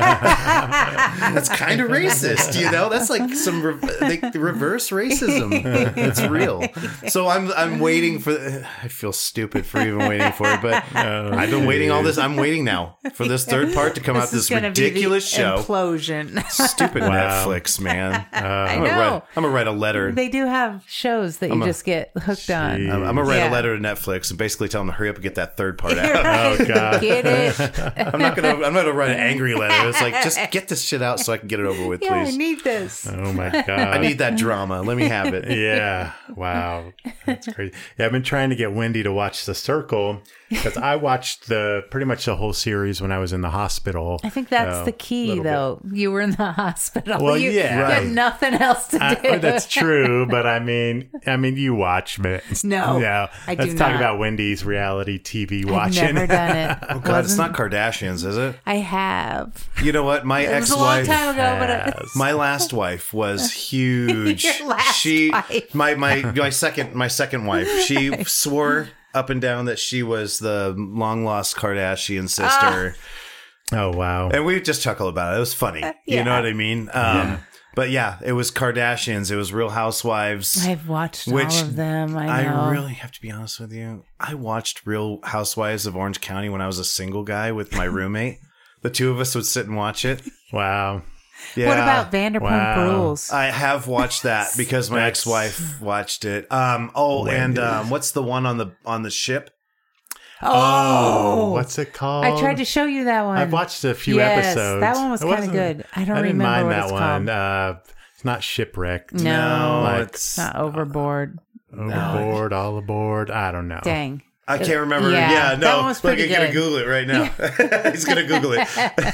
That's kind of racist, you know. That's like some re- like reverse racism. It's real. So I'm I'm waiting for. I feel stupid for even waiting for it, but I've been waiting all this. I'm waiting now for this third part to come out. This is This gonna ridiculous be the show. Implosion. Stupid Wow. Netflix, man. I I'm gonna, know. write, I'm gonna write a letter. They do have shows that you a- just get hooked on. I'm, I'm gonna write Yeah. a letter to Netflix and basically tell them to hurry up and get that third part out. Oh God. Get Get it? I'm not gonna. I'm not gonna write an angry letter. It's like just get this shit out so I can get it over with, Yeah, I please. need this. Oh my god. I need that drama. Let me have it. Yeah. Wow. That's crazy. Yeah, I've been trying to get Wendy to watch The Circle because I watched the pretty much the whole series when I was in the hospital. I think that's uh, the key, little bit. though. You were in the hospital. Well, you, yeah. you Right. had nothing else to do. I, that's true, but I mean, I mean, you watch me. No, no. I do Let's talk not. about Wendy's reality T V I've watching. never done it. Oh God, it's not Kardashians, is it? I have. You know what? My It was a long ex-wife. time ago, but I, Yes. My last wife was huge. Your last she, wife. my my my second my second wife. She swore up and down that she was the long lost Kardashian sister, Oh wow. and we just chuckle about it. It was funny. You Yeah. know what I mean? Um, But yeah, it was Kardashians. It was Real Housewives. I've watched Which all of them. I know. I really have to be honest with you. I watched Real Housewives of Orange County when I was a single guy with my roommate. The two of us would sit and watch it. Wow. Yeah. What about Vanderpump Wow. Rules? I have watched that because my That's- ex-wife watched it. Um. Oh, and um, what's the one on the on the ship? Oh, what's it called? I tried to show you that one. I've watched a few Yes, episodes. that one was It kinda wasn't- good. I don't I didn't remember mind what that it's one. called. Uh, it's not Shipwrecked. No, No, Like, it's Not overboard. Overboard, all aboard. I don't know. Dang. I can't remember. Yeah, Yeah, that no. one was Look, pretty I'm gonna good. Google it right now. He's gonna Google it.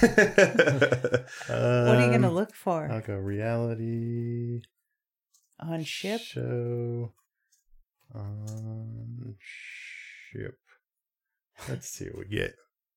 What are you going to Um, look for? I'll go reality On ship? show on ship. Let's see what we get.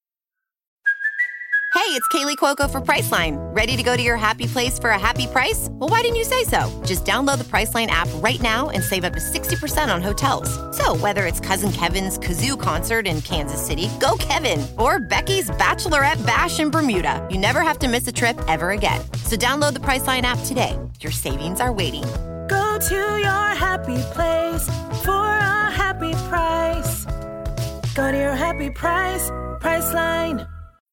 Hey, it's Kaylee Cuoco for Priceline. Ready to go to your happy place for a happy price? Well, why didn't you say so? Just download the Priceline app right now and save up to sixty percent on hotels. So whether it's Cousin Kevin's Kazoo Concert in Kansas City, go Kevin, or Becky's Bachelorette Bash in Bermuda, you never have to miss a trip ever again. So download the Priceline app today. Your savings are waiting. Go to your happy place for a happy price. Go to your happy price, Priceline.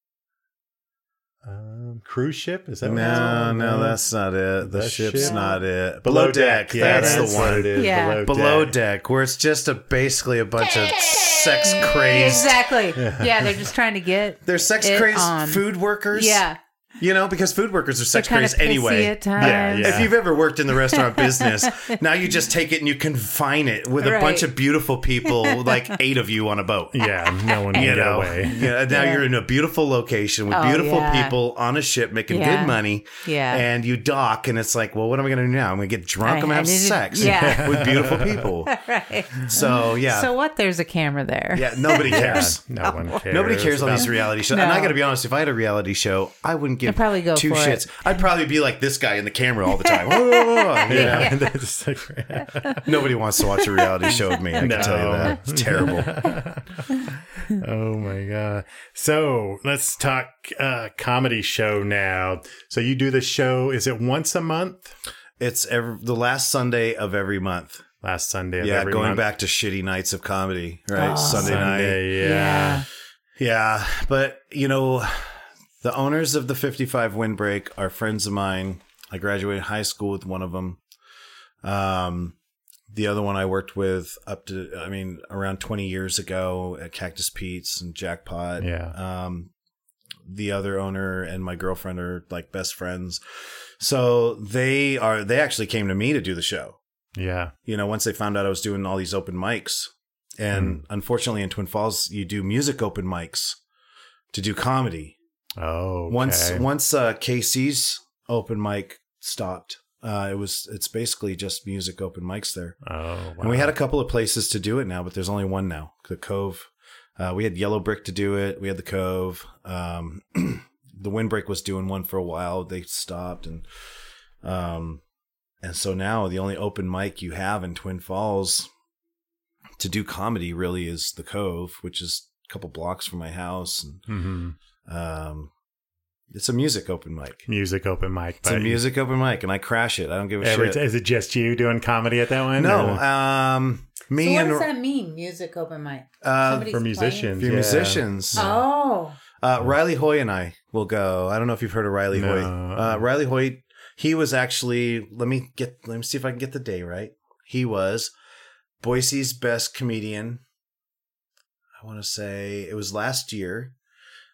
Um, cruise ship? Is that what it's No, called? no, that's not it. The, The ship's ship? not it. Below deck. Yeah, that's, that's the what one. it is. Yeah. Below, Below deck. deck, where it's just a basically a bunch of sex crazed. Exactly. Yeah, they're just trying to get. They're sex it crazed on. food workers. Yeah. You know, because food workers are sex They're kinda crazed anyway. pissy at times. Yeah, yeah. If you've ever worked in the restaurant business, now you just take it and you confine it with a Right. bunch of beautiful people, like eight of you on a boat. Yeah, no one can You get know, away. yeah, now Yeah. you're in a beautiful location with Oh, beautiful yeah. people on a ship making Yeah. good money. Yeah. And you dock, and it's like, well, what am I going to do now? I'm going to get drunk. I- I'm going to I have needed- sex yeah. with beautiful people. Right. So, yeah. So what? There's a camera there. yeah, nobody Yeah, cares. no one cares. Nobody cares on about- these reality shows. No. And I got to be honest, if I had a reality show, I wouldn't give I'd probably go two for shits. it. I'd probably be like this guy in the camera all the time. Whoa, whoa, whoa, whoa. Yeah. Yeah, that's like- Nobody wants to watch a reality show with me. I can No. tell you that. It's terrible. oh my god! So let's talk uh, comedy show now. So you do the show? Is it once a month? It's every, the last Sunday of every month. Last Sunday of Yeah, every going month. back to shitty nights of comedy, right? Oh. Sunday, night. Sunday, yeah. Yeah. Yeah, but you know, the owners of the fifty-five Windbreak are friends of mine. I graduated high school with one of them. Um, the other one I worked with up to, I mean, around twenty years ago at Cactus Pete's and Jackpot. Yeah. Um, the other owner and my girlfriend are like best friends. So they are, they actually came to me to do the show. Yeah. You know, once they found out I was doing all these open mics. And unfortunately in Twin Falls, you do music open mics to do comedy. Oh. Okay. Once once uh, K C's open mic stopped, uh, it was it's basically just music open mics there. Oh. Wow. And we had a couple of places to do it now, but there's only one now. The Cove. Uh, we had Yellow Brick to do it. We had the Cove. Um, the Windbreak was doing one for a while. They stopped, and um, and so now the only open mic you have in Twin Falls to do comedy really is the Cove, which is a couple blocks from my house. And Mm-hmm. um, it's a music open mic. Music open mic. It's a music open mic, and I crash it. I don't give a Every, shit. is it just you doing comedy at that one? No, Or- um, me So what and does that mean? Music open mic. uh, Somebody's for playing? musicians. few yeah. musicians. Oh. Uh, Riley Hoy and I will go. I don't know if you've heard of Riley No. Hoy. Uh, Riley Hoy, he was actually. Let me get. Let me see if I can get the day right. He was Boise's best comedian. I want to say it was last year.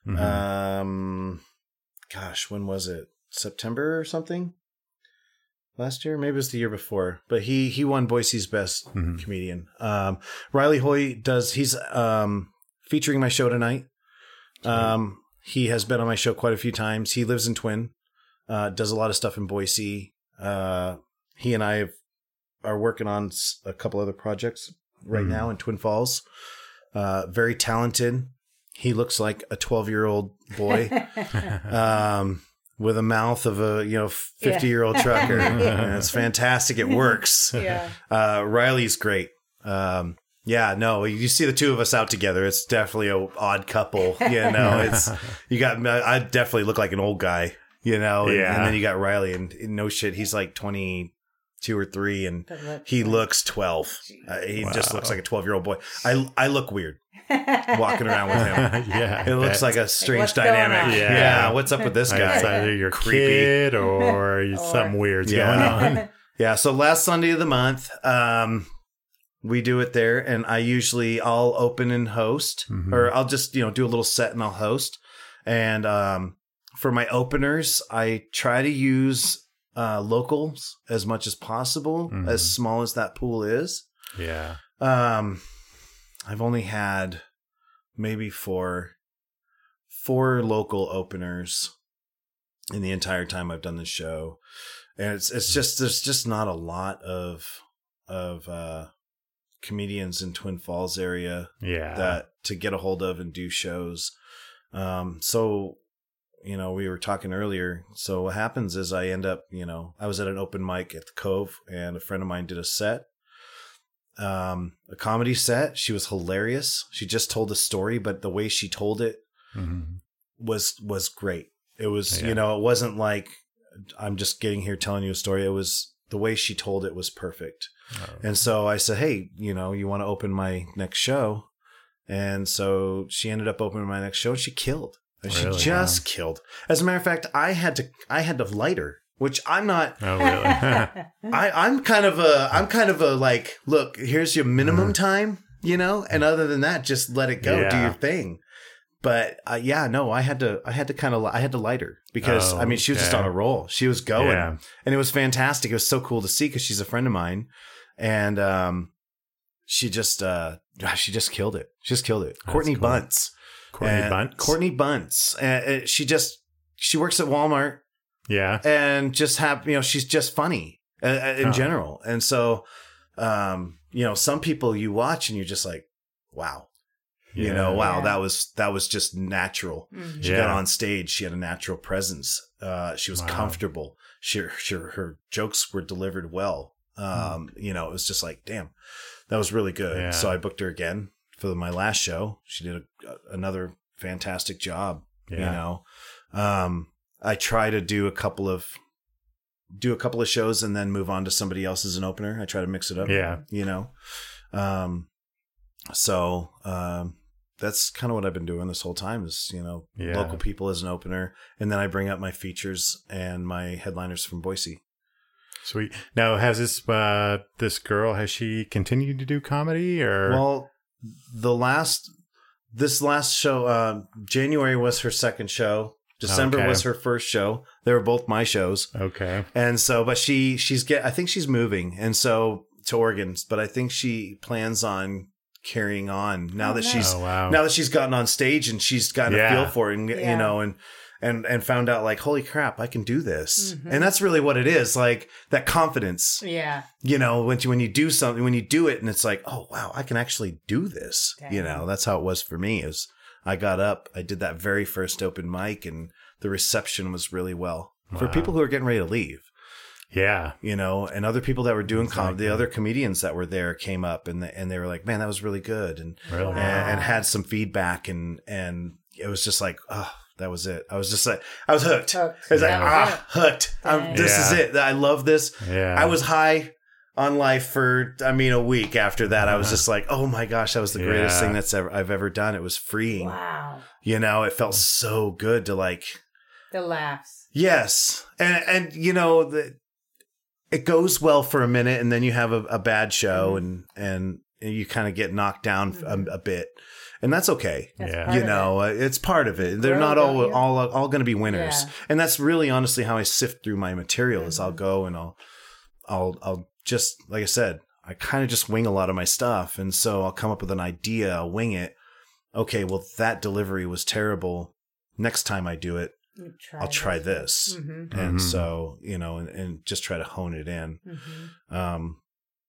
Mhm. Um, gosh, when was it? September or something? Last year, maybe it was the year before. But he he won Boise's best Mhm. comedian. Um, Riley Hoy does. He's um featuring my show tonight. Um, he has been on my show quite a few times. He lives in Twin. Uh, does a lot of stuff in Boise. Uh, he and I have, are working on s- a couple other projects right Mhm. now in Twin Falls. Uh, very talented. He looks like a twelve-year-old boy. um, with a mouth of a, you know, fifty-year-old trucker. And it's fantastic. It works. Yeah. Uh, Riley's great. Um, yeah, no, you see the two of us out together. It's definitely a odd couple. You know, it's, you got, I definitely look like an old guy, you know, and, Yeah. and then you got Riley and, and no shit. He's like twenty-two or three and But look, he looks twelve. Uh, he just Wow. looks like a twelve year old boy. I, I look weird walking around with him. yeah. It looks bet. like a strange what's going dynamic. on? Yeah. Yeah. What's up with this Like, guy? it's either your Creepy. kid or, you- something weird's Yeah. going on. Yeah. So last Sunday of the month, um, we do it there, and I usually I'll open and host, Mhm. or I'll just you know do a little set and I'll host. And um, for my openers, I try to use uh, locals as much as possible, Mhm. as small as that pool is. Yeah. Um, I've only had maybe four, four local openers in the entire time I've done this show, and it's it's just there's just not a lot of of uh, comedians in Twin Falls area Yeah. that to get a hold of and do shows. Um, so you know we were talking earlier. So what happens is I end up you know I was at an open mic at the Cove, and a friend of mine did a set. Um, a comedy set. She was hilarious. She just told a story, but the way she told it Mhm. was was great. It was, Yeah. you know, it wasn't like I'm just getting here telling you a story. It was the way she told it was perfect. Oh. And so I said, "Hey, you know, you want to open my next show?" And so she ended up opening my next show, and she killed. And Really? she just killed. As a matter of fact, I had to I had to light her, which I'm not Oh, really? I, I'm kind of a, I'm kind of a like, look, here's your minimum time, you know, and other than that, just let it go, do Yeah. your thing. But uh, yeah, no, I had to, I had to kind of, I had to light her because Oh, I mean, she was just okay. on a roll. She was going, Yeah. and it was fantastic. It was so cool to see because she's a friend of mine, and um, she just, uh, she just killed it. She just killed it. That's Courtney cool. Bunce, Courtney And- Bunce? Courtney Bunce, and uh, she just, she works at Walmart. Yeah. And just have, you know, she's just funny uh, uh, in Oh. general. And so, um, you know, some people you watch and you're just like, wow, you Yeah. know, wow, Yeah. that was, that was just natural. Mhm. She Yeah. got on stage. She had a natural presence. Uh, she was Wow. comfortable. She, she, her jokes were delivered well. Um, you know, it was just like, damn, that was really good. Yeah. So I booked her again for my last show. She did a, another fantastic job, Yeah. you know. Um, I try to do a couple of do a couple of shows and then move on to somebody else as an opener. I try to mix it up. Yeah. You know. Um so um that's kind of what I've been doing this whole time is, you know, Yeah. local people as an opener, and then I bring up my features and my headliners from Boise. Sweet. Now, has this uh, this girl, has she continued to do comedy or? Well, the last this last show uh January was her second show. December Okay. was her first show. They were both my shows. Okay. And so, but she, she's get, I think she's moving. And so to Oregon, but I think she plans on carrying on now Oh, that nice. she's, Oh, wow. now that she's gotten on stage and she's gotten Yeah. a feel for it and, Yeah. you know, and, and, and found out like, holy crap, I can do this. Mhm. And that's really what it is. Like that confidence, Yeah. you know, when you, when you do something, when you do it and it's like, oh, wow, I can actually do this. You Dang. know, that's how it was for me is I got up, I did that very first open mic and the reception was really well for Wow. people who are getting ready to leave. Yeah. You know, and other people that were doing comedy, Exactly. the other comedians that were there came up and the, and they were like, "Man, that was really good," and, Really? and and had some feedback, and and it was just like, oh, that was it. I was just like, I was hooked. Hooked. I was like, That was ah, it. hooked. Um, this is Yeah. it. I love this. Yeah. I was high on life for, I mean, a week after that. I was just like, oh my gosh, that was the greatest Yeah. thing that's ever I've ever done. It was freeing. Wow. You know, it felt so good to like. The laughs. Yes. And, and you know, the, it goes well for a minute and then you have a, a bad show and, and, you kind of get knocked down mm-hmm. a, a bit. And that's okay. That's yeah. You know, it. it's part of it. They're We're not all all, go, all, all, all going to be winners. Yeah. And that's really honestly how I sift through my material is I'll go and I'll, I'll, I'll just, like I said, I kind of just wing a lot of my stuff. And so I'll come up with an idea, I'll wing it. Okay, well, that delivery was terrible. Next time I do it, try I'll try this. this. Mm-hmm. And mm-hmm. so, you know, and, and just try to hone it in. Mm-hmm. Um,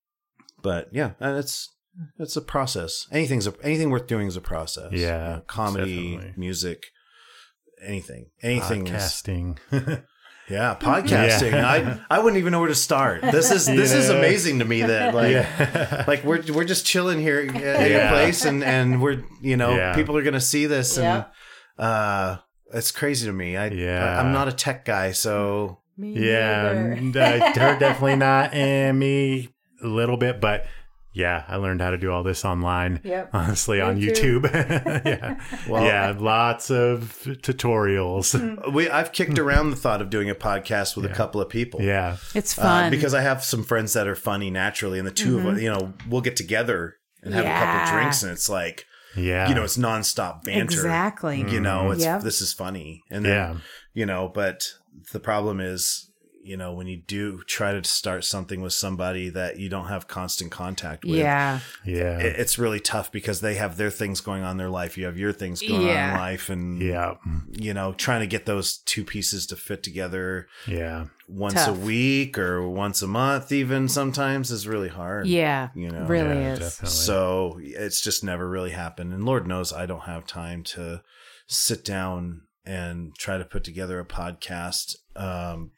but yeah, it's, it's a process. Anything's a, anything worth doing is a process. Yeah. You know, comedy, definitely. Music, anything, anything. Podcasting. Is, yeah. Podcasting. Yeah. I, I wouldn't even know where to start. This is, this yeah. is amazing to me that like, yeah. like we're, we're just chilling here at yeah. your place and, and we're, you know, yeah. people are going to see this and, yeah. uh, it's crazy to me. I, yeah. I I'm not a tech guy, so me yeah, uh, her definitely not, and me a little bit, but yeah, I learned how to do all this online. Yep. Honestly, me on too. YouTube. yeah, well, yeah, lots of tutorials. We I've kicked around the thought of doing a podcast with yeah. a couple of people. Yeah, it's fun uh, because I have some friends that are funny naturally, and the two mm-hmm. of us, you know, we'll get together and have yeah. a couple of drinks, and it's like. Yeah. You know, it's nonstop banter. Exactly. You know, it's yep. this is funny. And then, yeah. you know, but the problem is, you know, when you do try to start something with somebody that you don't have constant contact with. Yeah. Yeah. It, it's really tough because they have their things going on in their life. You have your things going yeah. on in life. And, yeah. you know, trying to get those two pieces to fit together. Yeah. Once Tough. a week or once a month, even sometimes is really hard. Yeah, you know, really yeah, is. Definitely. So it's just never really happened. And Lord knows I don't have time to sit down and try to put together a podcast. Um,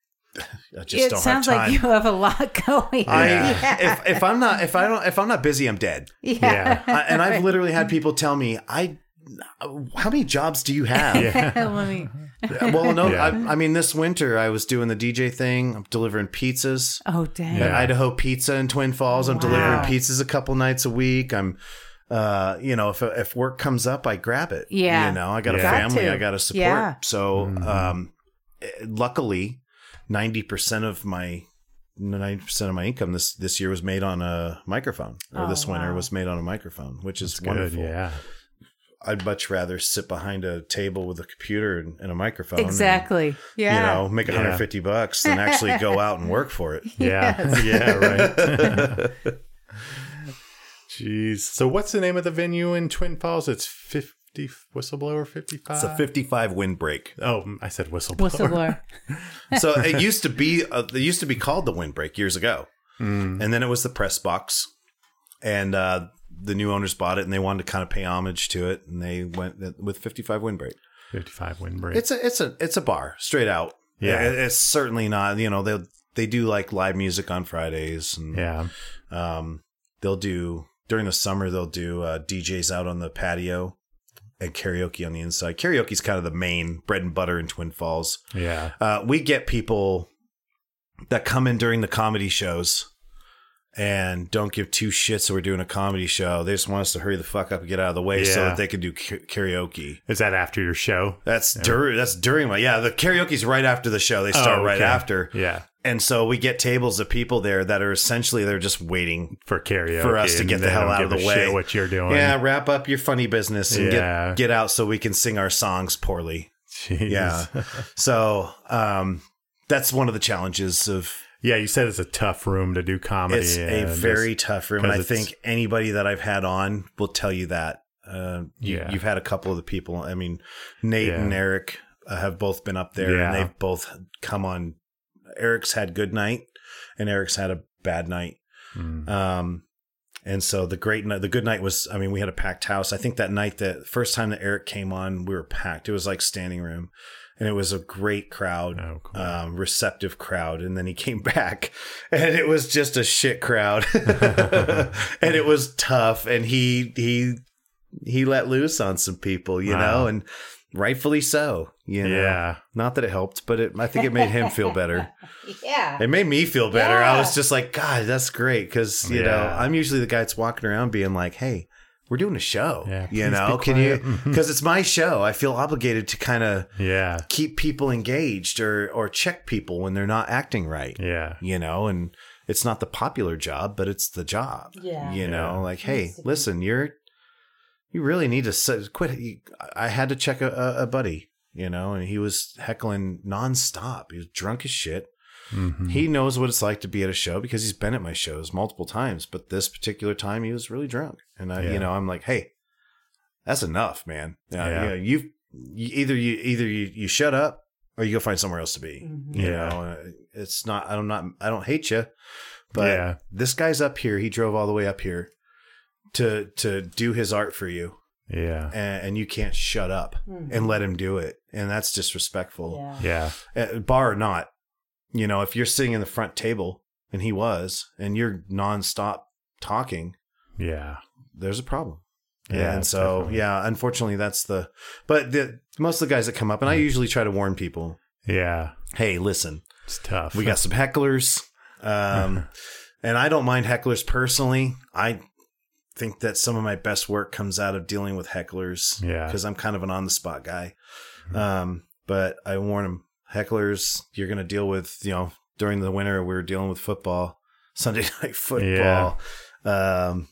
I just it don't sounds have time. like you have a lot going. I, yeah. if if I'm not if I don't if I'm not busy, I'm dead. Yeah, yeah. I, and I've literally had people tell me, I. How many jobs do you have? Yeah. Let me. Well, no, yeah. I, I mean, this winter I was doing the D J thing. I'm delivering pizzas. Oh, dang. Yeah. At Idaho Pizza in Twin Falls. I'm Wow. delivering pizzas a couple nights a week. I'm, uh, you know, if if work comes up, I grab it. Yeah. You know, I got Yeah. a Got family to. I got to support. Yeah. So, Mm-hmm. um, luckily, ninety percent of my ninety percent of my income this this year was made on a microphone, or Oh, this winter wow. was made on a microphone, which is Good, wonderful. yeah. I'd much rather sit behind a table with a computer and, and a microphone. Exactly. And, Yeah. you know, make one hundred fifty Yeah. bucks than actually go out and work for it. Yeah. Yeah, right. Jeez. So what's the name of the venue in Twin Falls? It's fifty Whistleblower fifty-five? It's a fifty-five Windbreak. Oh, I said Whistleblower. Whistleblower. So it used to be uh, it used to be called the Windbreak years ago. Mm. And then it was the Press Box. And uh, the new owners bought it and they wanted to kind of pay homage to it, and they went with fifty-five Windbreak. fifty-five Windbreak. It's a it's a it's a bar, straight out. Yeah. It, it's certainly not, you know, they they do like live music on Fridays, and yeah. um they'll do during the summer they'll do uh, D Js out on the patio and karaoke on the inside. Karaoke's kind of the main bread and butter in Twin Falls. Yeah. Uh, we get people that come in during the comedy shows and don't give two shits that we're doing a comedy show. They just want us to hurry the fuck up and get out of the way so Yeah. that they can do k- karaoke. Is that after your show? That's during. That's during my yeah. The karaoke's right after the show. They start Oh, right okay. after. Yeah. And so we get tables of people there that are essentially they're just waiting For karaoke. for us to and get the they hell don't out of give the a way. shit what you're doing. Yeah, wrap up your funny business and Yeah. get get out so we can sing our songs poorly. Jeez. Yeah. So um, that's one of the challenges of. Yeah, you said it's a tough room to do comedy. It's a and very just- tough room, and I 'cause it's- think anybody that I've had on will tell you that. Uh, you, Yeah. You've had a couple of the people. I mean, Nate Yeah. and Eric uh, have both been up there, Yeah. and they've both come on. Eric's had good night, and Eric's had a bad night. Mm. Um, and so the great night, the good night was. I mean, we had a packed house. I think that night, the first time that Eric came on, we were packed. It was like standing room. And it was a great crowd, Oh, cool. um, receptive crowd. And then he came back and it was just a shit crowd. And it was tough. And he, he, he let loose on some people, you Wow. know, and rightfully so, you know, Yeah. not that it helped, but it, I think it made him feel better. Yeah. It made me feel better. Yeah. I was just like, God, that's great. Cause you know, Yeah. I'm usually the guy that's walking around being like, hey, we're doing a show, Yeah, you please know, be can you, quiet. cause it's my show. I feel obligated to kind of, Yeah. keep people engaged or or check people when they're not acting right. Yeah. You know, and it's not the popular job, but it's the job. Yeah. You know, Yeah. like, hey, listen, you're, you really need to sit, quit. I had to check a, a buddy, you know, and he was heckling nonstop. He was drunk as shit. Mm-hmm. He knows what it's like to be at a show because he's been at my shows multiple times. But this particular time, he was really drunk. And, I, Yeah. you know, I'm like, hey, that's enough, man. Uh, Yeah. You know, you've, you, either you either you, you shut up or you go find somewhere else to be. Mhm. You Yeah. know, uh, it's not, I'm not, I don't hate you, but Yeah. this guy's up here. He drove all the way up here to, to do his art for you. Yeah. And, and you can't shut up Mhm. and let him do it. And that's disrespectful. Yeah. Yeah. Uh, bar or not, you know, if you're sitting in the front table and he was, and you're nonstop talking, Yeah. there's a problem. Yeah, and so, definitely. yeah, unfortunately, that's the. But the most of the guys that come up, and I usually try to warn people, Yeah. hey, listen, It's tough. we got some hecklers, um, and I don't mind hecklers personally. I think that some of my best work comes out of dealing with hecklers, Yeah. because I'm kind of an on the spot guy. Um, but I warn them, hecklers, you're going to deal with, you know, during the winter, we were dealing with football, Sunday night football. Um,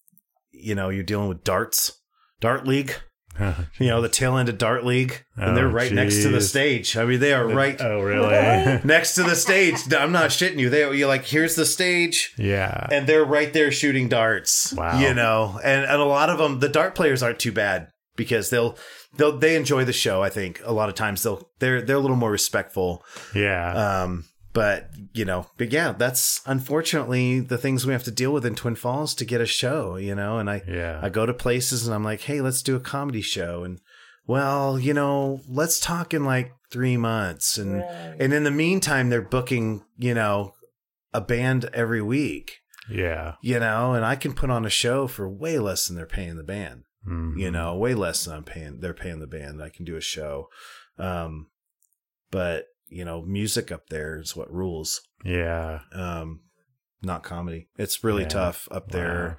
you know, you're dealing with darts, dart league, you know, the tail end of dart league, and they're Oh, right next to the geez. stage. I mean, they are right Oh, really? next to the stage. I'm not shitting you. They, you're like, here's the stage. Yeah. And they're right there shooting darts. Wow. You know, and, and a lot of them, the dart players aren't too bad because they'll, they'll, they enjoy the show. I think a lot of times they'll, they're, they're a little more respectful. Yeah. Um, but you know, but yeah, that's unfortunately the things we have to deal with in Twin Falls to get a show, you know, and I, Yeah. I go to places and I'm like, hey, let's do a comedy show. And well, you know, let's talk in like three months. And, Right. and in the meantime, they're booking, you know, a band every week. Yeah. You know, and I can put on a show for way less than they're paying the band. Mhm. You know, way less than I'm paying. They're paying the band. I can do a show, um, but you know, music up there is what rules. Yeah. Um, not comedy. It's really Yeah. tough up Wow. there.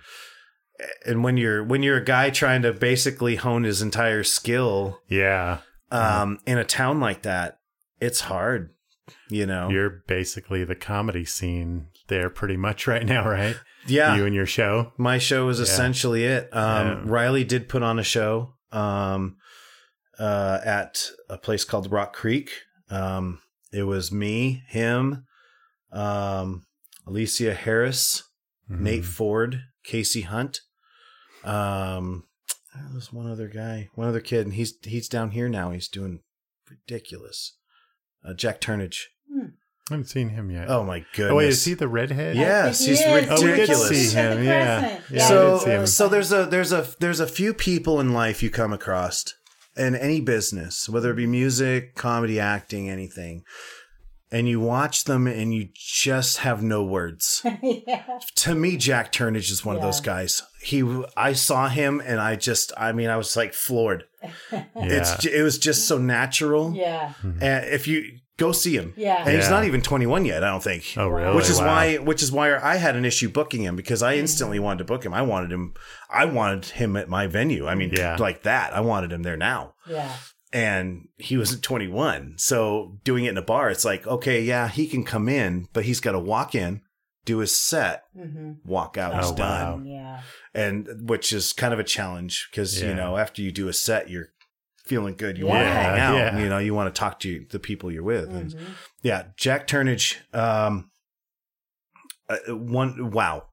And when you're when you're a guy trying to basically hone his entire skill, Yeah. um, in a town like that, it's hard. You know, You're basically the comedy scene there pretty much right now, right? yeah. You and your show. My show is Yeah. essentially it. Um, Yeah. Riley did put on a show um, uh, at a place called Rock Creek. Um, it was me, him, um, Alicia Harris, Mhm. Nate Ford, Casey Hunt. Um, there was one other guy, one other kid, and he's he's down here now. He's doing ridiculous. Uh, Jack Turnage. I haven't seen him yet. Oh my goodness! Oh, wait, is he the redhead? Yes, I think he's he is. Oh, we did ridiculous. see him. Yeah. Yeah, I so did see him. so there's a there's a there's a few people in life you come across in any business, whether it be music, comedy, acting, anything, and you watch them and you just have no words. Yeah. To me, Jack Turnage is one of those Yeah. guys. He I saw him and I just I mean I was like floored. Yeah. It's ju- it was just so natural. Yeah. And if you go see him, Yeah. and he's Yeah. not even twenty-one yet, I don't think. Oh, really? Which is Wow. why, which is why I had an issue booking him because I instantly wanted to book him. I wanted him, I wanted him at my venue. I mean, Yeah. like that. I wanted him there now, Yeah. and he wasn't twenty-one. So doing it in a bar, it's like, okay, yeah, he can come in, but he's got to walk in, do his set, Mm-hmm. walk out, he's Oh, done, wow. Yeah. and which is kind of a challenge because you Yeah. know after you do a set, you're feeling good. You want to Yeah, hang out. yeah. You know, you want to talk to the people you're with. And Mhm. yeah, Jack Turnage. Um, uh, one wow,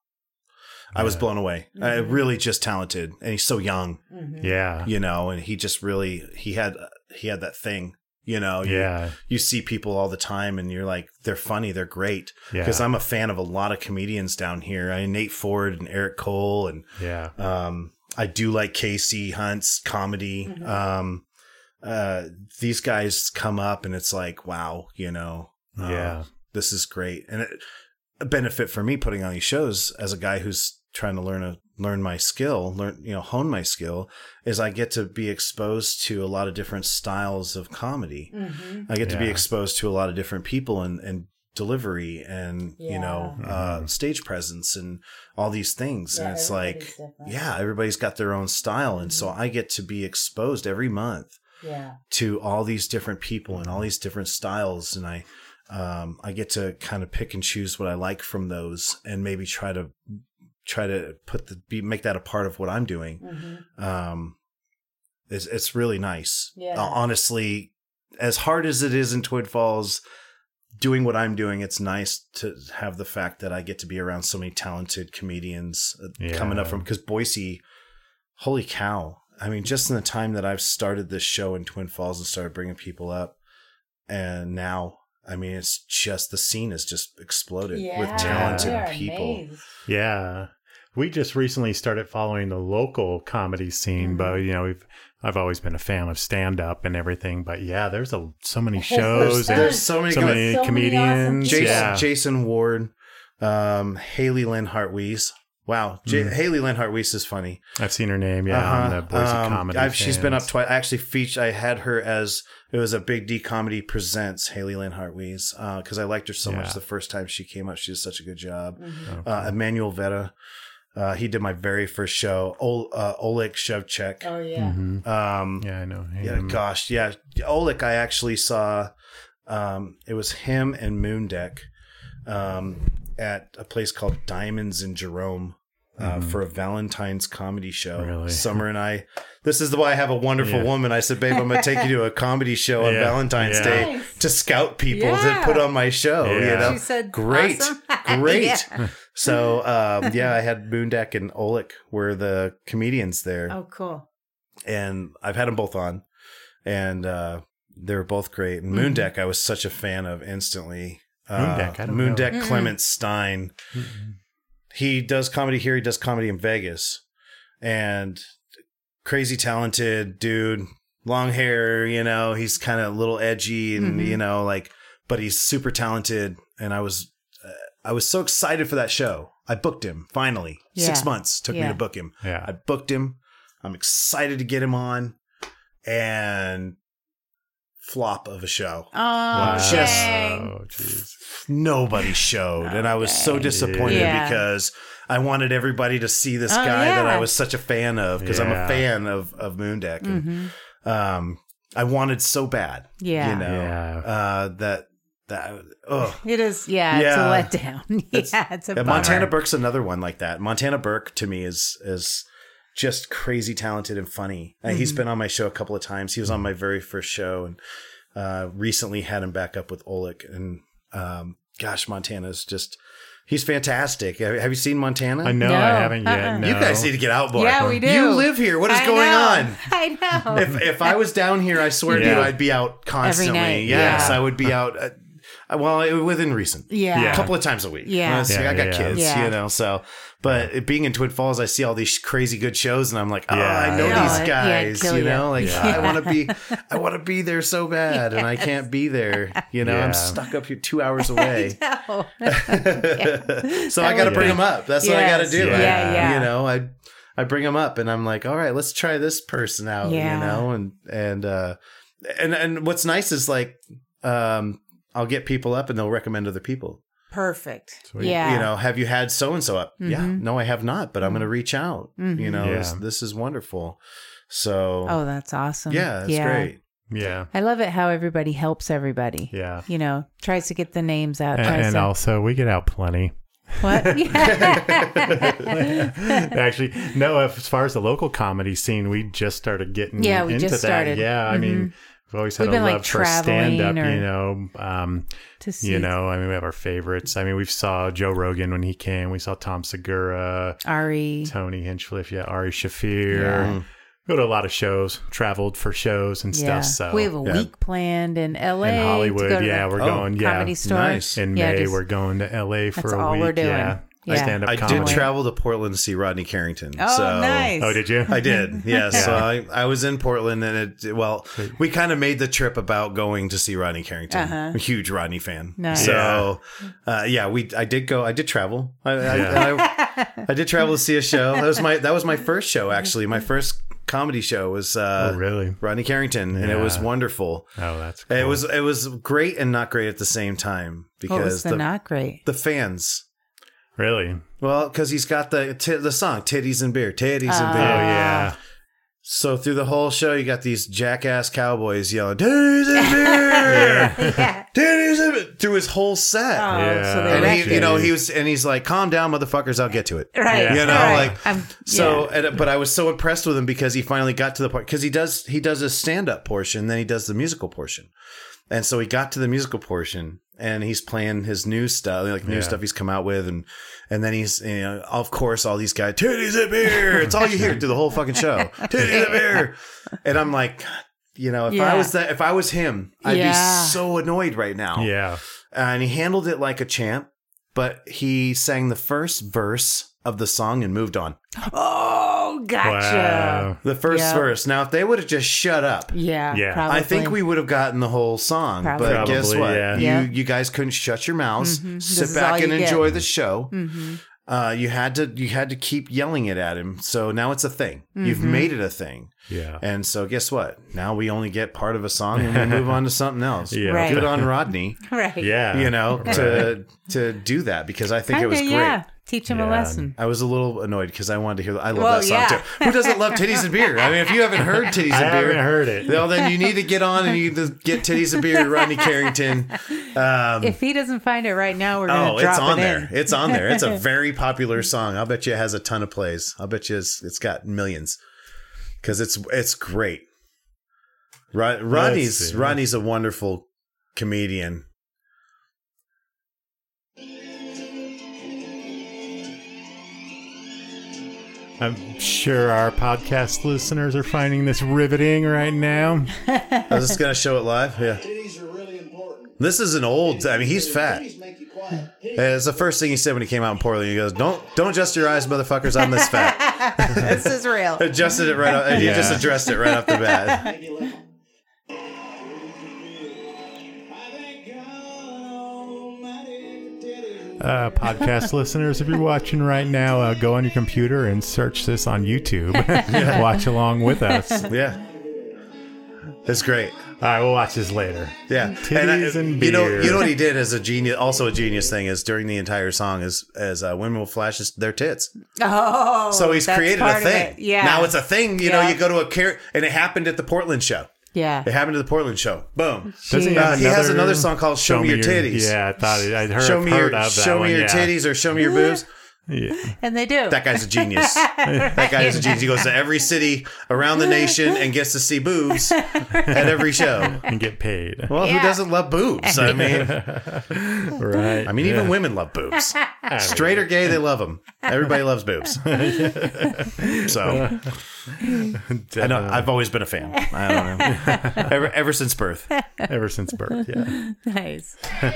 I was Yeah. blown away. Uh, Mhm. really, just talented, and he's so young, Mhm. Yeah. you know. And he just really he had he had that thing, you know. You, Yeah. you see people all the time, and you're like, they're funny, they're great. Yeah. Because I'm a fan of a lot of comedians down here. I mean, Nate Ford and Eric Cole, and Yeah. um, I do like Casey Hunt's comedy. Mhm. Um, uh, these guys come up, and it's like, wow, you know. uh, Yeah. this is great, and it, a benefit for me putting on these shows as a guy who's trying to learn a learn my skill, learn you know hone my skill, is I get to be exposed to a lot of different styles of comedy. Mhm. I get to be Yeah. exposed to a lot of different people and and delivery and you know Yeah. uh, stage presence and all these things, Yeah, and it's everybody's like different. yeah, everybody's got their own style, and so I get to be exposed every month Yeah. to all these different people and all these different styles, and I um, I get to kind of pick and choose what I like from those, and maybe try to try to put the be, make that a part of what I'm doing. Mm-hmm. Um, it's it's really nice. Yeah. Uh, honestly, as hard as it is in Twin Falls, doing what I'm doing, it's nice to have the fact that I get to be around so many talented comedians Yeah. coming up from, because Boise, holy cow. I mean, just in the time that I've started this show in Twin Falls and started bringing people up, and now, I mean, it's just, the scene has just exploded Yeah, with talented we are people. amazed. Yeah. We just recently started following the local comedy scene, mm-hmm. but you know, we've I've always been a fan of stand up and everything, but yeah, there's a so many shows there's, and there's so many, so many so many comedians. awesome Jason, yeah. Jason Ward, um, Haley Lynn Hartwies. Wow, J- Mm. Haley Lynn Hartwies is funny. I've seen her name, yeah, Uh-huh. on the Boise Um, Comedy. I've, she's been up Fans. twice. I actually featured. I had her as it was a Big D Comedy Presents Haley Lynn Hartwies because uh, I liked her so Yeah. much the first time she came up. She did such a good job. Mm-hmm. Okay. Uh, Emmanuel Veta, uh, he did my very first show. Ol- uh, Oleg Shevchek. Oh yeah. Mhm. Um, Yeah, I know. yeah, him. gosh, yeah. Oleg, I actually saw. Um, it was him and Moondeck um, at a place called Diamonds in Jerome. Uh, for a Valentine's comedy show. Really? Summer and I, this is the why I have a wonderful Yeah. woman. I said, babe, I'm going to take you to a comedy show on Yeah. Valentine's Yeah. Day Nice. to scout people Yeah. to put on my show. Yeah. You know? She said, great, awesome. great. Yeah. So, um, yeah, I had Moondeck and Oleg were the comedians there. Oh, cool. And I've had them both on. And uh, they were both great. And Mm-hmm. Moondeck, I was such a fan of instantly. Uh, Moondeck, I don't know. Moondeck Clement Stein. He does comedy here. He does comedy in Vegas, and crazy talented dude, long hair, you know, he's kind of a little edgy and, Mm-hmm. you know, like, but he's super talented. And I was, uh, I was so excited for that show. I booked him finally. Yeah. Six months took me Yeah. to book him. Yeah. I booked him. I'm excited to get him on, and flop of a show. Oh, Wow. Just- dang. Oh, jeez. Nobody showed, and I was so disappointed Yeah. because I wanted everybody to see this Oh, guy that yeah. I was such a fan of, because I'm Yeah. a fan of of Moondeck, and Mm-hmm. um, I wanted so bad, Yeah. you know, Yeah. uh, that that oh. It is, yeah, Yeah. it's a letdown. yeah, it's a And bummer. Montana Burke's another one like that. Montana Burke to me is is just crazy talented and funny. Uh, he's been on my show a couple of times. He was on my very first show, and uh, recently had him back up with Oleg. And um, gosh, Montana's just he's fantastic. Have, have you seen Montana? I know No. I haven't yet. Uh-uh. No. You guys need to get out more. Yeah, we do. You live here. What is I going know. on? I know. If if I was down here, I swear to Yeah. you, I'd be out constantly. night, Yes, yeah. I would be out. Uh, well, it, within reason. yeah. Yeah. A couple of times a week. Yeah. Uh, so Yeah, I got yeah, yeah. kids, Yeah. you know, so, but it being in Twin Falls, I see all these crazy good shows and I'm like, oh, Yeah. I know Yeah. these Yeah, guys, kill you you. know, like Yeah. I want to be, I want to be there so bad and I can't be there. You know, Yeah. I'm stuck up here two hours away. No. So I got to would bring be- them up. That's what I got to Yes. do. Yeah, I- yeah. You know, I, I bring them up and I'm like, all right, let's try this person out, Yeah. you know, and, and, uh, and, and what's nice is like, um, I'll get people up and they'll recommend other people. Perfect. Sweet. Yeah. You know, have you had so and so up? Yeah, Mhm. no, I have not, but I'm going to reach out. Mhm. You know, Yeah. this, this is wonderful. So, Oh, that's awesome. yeah, it's great. Yeah. I love it how everybody helps everybody. Yeah. You know, tries to get the names out. And, tries and to, also, we get out plenty. what? Yeah. Actually, no, as far as the local comedy scene, we just started getting Yeah, we into just that. started. Yeah, I mean, we've always had We've a been, like, love for stand up, traveling or- you know. Um, to see you know, I mean, we have our favorites. I mean, we saw Joe Rogan when he came. We saw Tom Segura, Ari. Tony Hinchcliffe, yeah, Ari Shafir. Yeah. Go to a lot of shows, traveled for shows and Yeah. stuff. So we have a yeah. week planned in L A. in to Hollywood, go to yeah, the we're Oh, going. Yeah, comedy store. nice. in Yeah, May, just- we're going to L A for That's a all week. we're doing. Yeah, Yeah. stand up I comedy. did travel to Portland to see Rodney Carrington. Oh, so. nice. Oh, did you? I did. Yeah. So Yeah. I, I was in Portland and it, well, we kind of made the trip about going to see Rodney Carrington. Uh-huh. I'm a huge Rodney fan. Nice. So, uh, yeah, we, I did go, I did travel. I, I, I, I did travel to see a show. That was my, that was my first show, actually. My first comedy show was, uh, Oh, really? Rodney Carrington. And it was Yeah. wonderful. Oh, that's cool. It was, it was great and not great at the same time What was because the, the, not great? the fans, really. well, because he's got the, t- the song, Titties and Beer, Titties and Oh, Beer. Oh yeah. So through the whole show, you got these jackass cowboys yelling, "Titties and beer, Yeah. titties and beer," through his whole set. Oh, Yeah. so they And wrecked he, you know, it. he was, and he's like, "Calm down, motherfuckers. I'll get to it." Right. Yeah. You know, right. like I'm- so. yeah. And, but I was so impressed with him because he finally got to the part because he does he does a stand up portion, then he does the musical portion, and so he got to the musical portion. And he's playing his new stuff, like new Yeah. stuff he's come out with, and and then he's, you know, of course, all these guys, titties and beer. It's all you hear through the whole fucking show, titties and beer. And I'm like, you know, if Yeah. I was that, if I was him, I'd Yeah. be so annoyed right now. Yeah. And he handled it like a champ, but he sang the first verse of the song and moved on. Oh, gotcha. Wow. The first Yeah. verse. Now, if they would have just shut up, Yeah. Yeah. Probably. I think we would have gotten the whole song. Probably. But guess Probably, what? yeah. You Yeah. you guys couldn't shut your mouths, Mhm. This sit is all back and you get. enjoy the show. Mm-hmm. Uh, you had to you had to keep yelling it at him. So now it's a thing. You've Mm-hmm. made it a thing. Yeah. And so guess what? Now we only get part of a song and we move on to something else. Yeah. Right. Good on Rodney, Right. Yeah. you know, to to do that because I think it was Kinda, great. yeah. Teach him a Yeah. lesson. I was a little annoyed because I wanted to hear. The, I love Well, that song yeah. too. Who doesn't love titties and beer? I mean, if you haven't heard titties I and beer, haven't heard it. well, then you need to get on and you need to get titties and beer. Rodney Carrington. Um, If he doesn't find it right now, we're gonna oh, drop it's on it there. in. It's on there. It's a very popular song. I'll bet you it has a ton of plays. I'll bet you it's, it's got millions because it's it's great. Rod, Rodney's see. Rodney's a wonderful comedian. I'm sure our podcast listeners are finding this riveting right now. I was just gonna show it live. Yeah, Titties are really important. this is an old. I mean, he's fat. Titties make you quiet. It's the first thing he said when he came out in Portland. He goes, "Don't don't adjust your eyes, motherfuckers. I'm this fat." This is real. Adjusted it right off. And Yeah. You just addressed it right off the bat. Make you live. I thank God Almighty for titties. Uh, podcast listeners, if you're watching right now, uh, go on your computer and search this on YouTube. Watch along with us. All Yeah, it's great. right, we'll watch this later. Yeah, Titties and you know, beer. you know what he did as a genius. Also, a genius thing is during the entire song is as uh, women will flash his- their tits. Oh, So he's that's created a part of thing. it. Yeah. Now it's a thing. You know, Yeah. you go to a care, and it happened at the Portland show. Yeah. It happened at the Portland show. Boom. Doesn't Uh, he has another song called "Show, Me Your Titties." Yeah, I thought it, I'd heard, show me heard your, of that show one. me your yeah. titties or show me your boobs. Yeah. And they do. That guy's a genius. That guy is a genius. He goes to every city around the nation and gets to see boobs at every show. And get paid. Well, who Yeah. doesn't love boobs? I mean, Right. I mean, even women love boobs. Straight or gay, they love them. Everybody loves boobs. So, I know, I've always been a fan. I don't know. Ever, ever since birth. Ever since birth, yeah. Nice.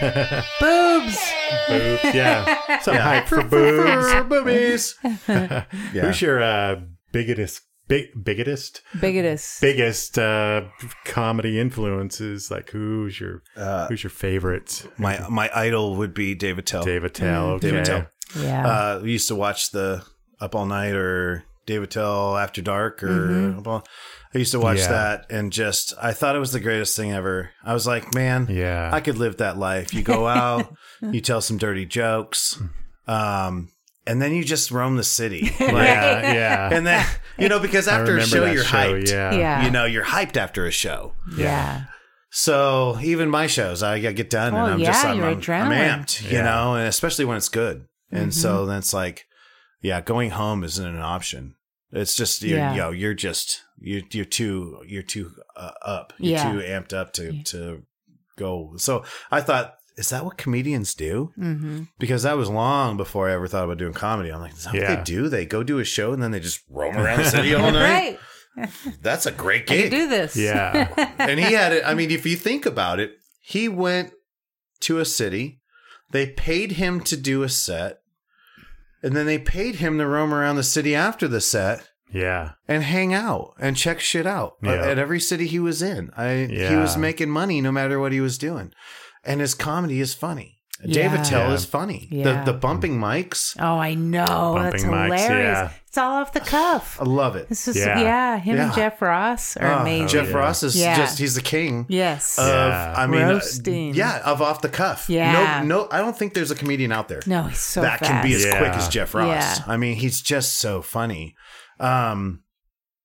Boobs. Boobs, yeah. Some hype for boobs. Boobies. Yeah. Who's your uh, biggest, big, biggest, Biggest. biggest uh, comedy influences? Like, who's your who's your favorite? My my idol would be David Tell. Dave Attell. Okay. Dave Attell. Yeah. Uh, we used to watch the Up All Night or David Tell After Dark or Mm-hmm. Up All- I used to watch Yeah. that and just I thought it was the greatest thing ever. I was like, man, Yeah. I could live that life. You go out, you tell some dirty jokes, um, and then you just roam the city. Like, Yeah, yeah. and then you know because I after a remember show that you're show, hyped. Yeah. Yeah. You know you're hyped after a show. yeah. So even my shows, I get done Oh, and I'm yeah, just I'm, your I'm, I'm adrenaline. amped, you Yeah. know, and especially when it's good. And Mm-hmm. so then it's like, yeah, going home isn't an option. It's just you're, Yeah. you know, you're just you're you're too you're too uh, up. You're Yeah. too amped up to to go. So I thought, is that what comedians do? Mm-hmm. Because that was long before I ever thought about doing comedy. I'm like, is that Yeah. what they do? They go do a show and then they just roam around the city all night. Right. That's a great I can gig. do this. Yeah. And he had it. I mean, if you think about it, he went to a city. They paid him to do a set. And then they paid him to roam around the city after the set Yeah. and hang out and check shit out uh, Yeah. at every city he was in. I, He Yeah. was making money no matter what he was doing. And his comedy is funny. David Yeah. Tell Yeah. is funny. Yeah. The, the bumping mics, Oh, I know. That's Bumping mics, hilarious. yeah. It's all off the cuff. I love it. This is Yeah. yeah. Him and Yeah. Jeff Ross are Oh, amazing. Jeff yeah. Ross is Yeah. just, he's the king. Yes. Of, Yeah. I mean, uh, Roasting. yeah, of off the cuff. Yeah. No, no, I don't think there's a comedian out there. no, he's so that fast. can be as Yeah. quick as Jeff Ross. Yeah. I mean, he's just so funny. Um,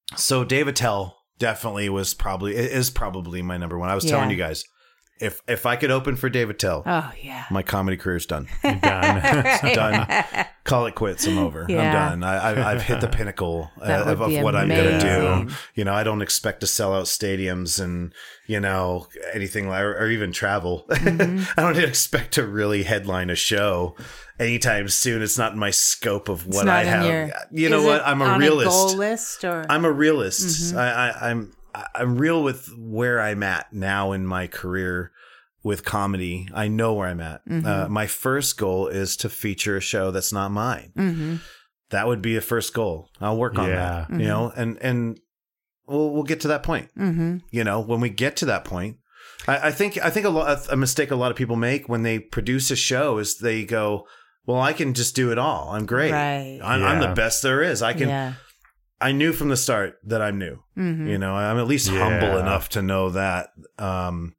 so Dave Attell definitely was probably is probably my number one. I was Yeah. telling you guys, if if I could open for Dave Attell, Oh, yeah. my comedy career's done. Done. done. Call it quits. I'm over. Yeah. I'm done. I, I've, I've hit the pinnacle That uh, would of, of be what I'm going to amazing. do. You know, I don't expect to sell out stadiums and, you know, anything like, or even travel. Mm-hmm. I don't expect to really headline a show anytime soon. It's not in my scope of It's what not I in have. your- you know Is what? it I'm a on realist. A goal list or I'm a realist. Mm-hmm. I, I, I'm I'm real with where I'm at now in my career with comedy. I know where I'm at. Mm-hmm. Uh, my first goal is to feature a show that's not mine. Mm-hmm. That would be a first goal. I'll work on Yeah. that. You know, and and we'll we'll get to that point. Mm-hmm. You know, when we get to that point, I, I think I think a lot a mistake a lot of people make when they produce a show is they go, "Well, I can just do it all. I'm great. Right. I'm, I'm the Yeah. best there is. I can." Yeah. I knew from the start that I'm new. Mm-hmm. You know, I'm at least Yeah. humble enough to know that um,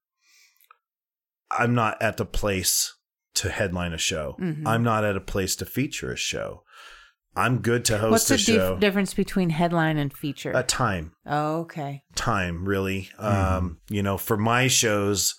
I'm not at the place to headline a show. Mhm. I'm not at a place to feature a show. I'm good to host What's the a show. dif- difference between headline and feature? A time, oh, okay. time, really. Mm-hmm. Um, you know, for my shows,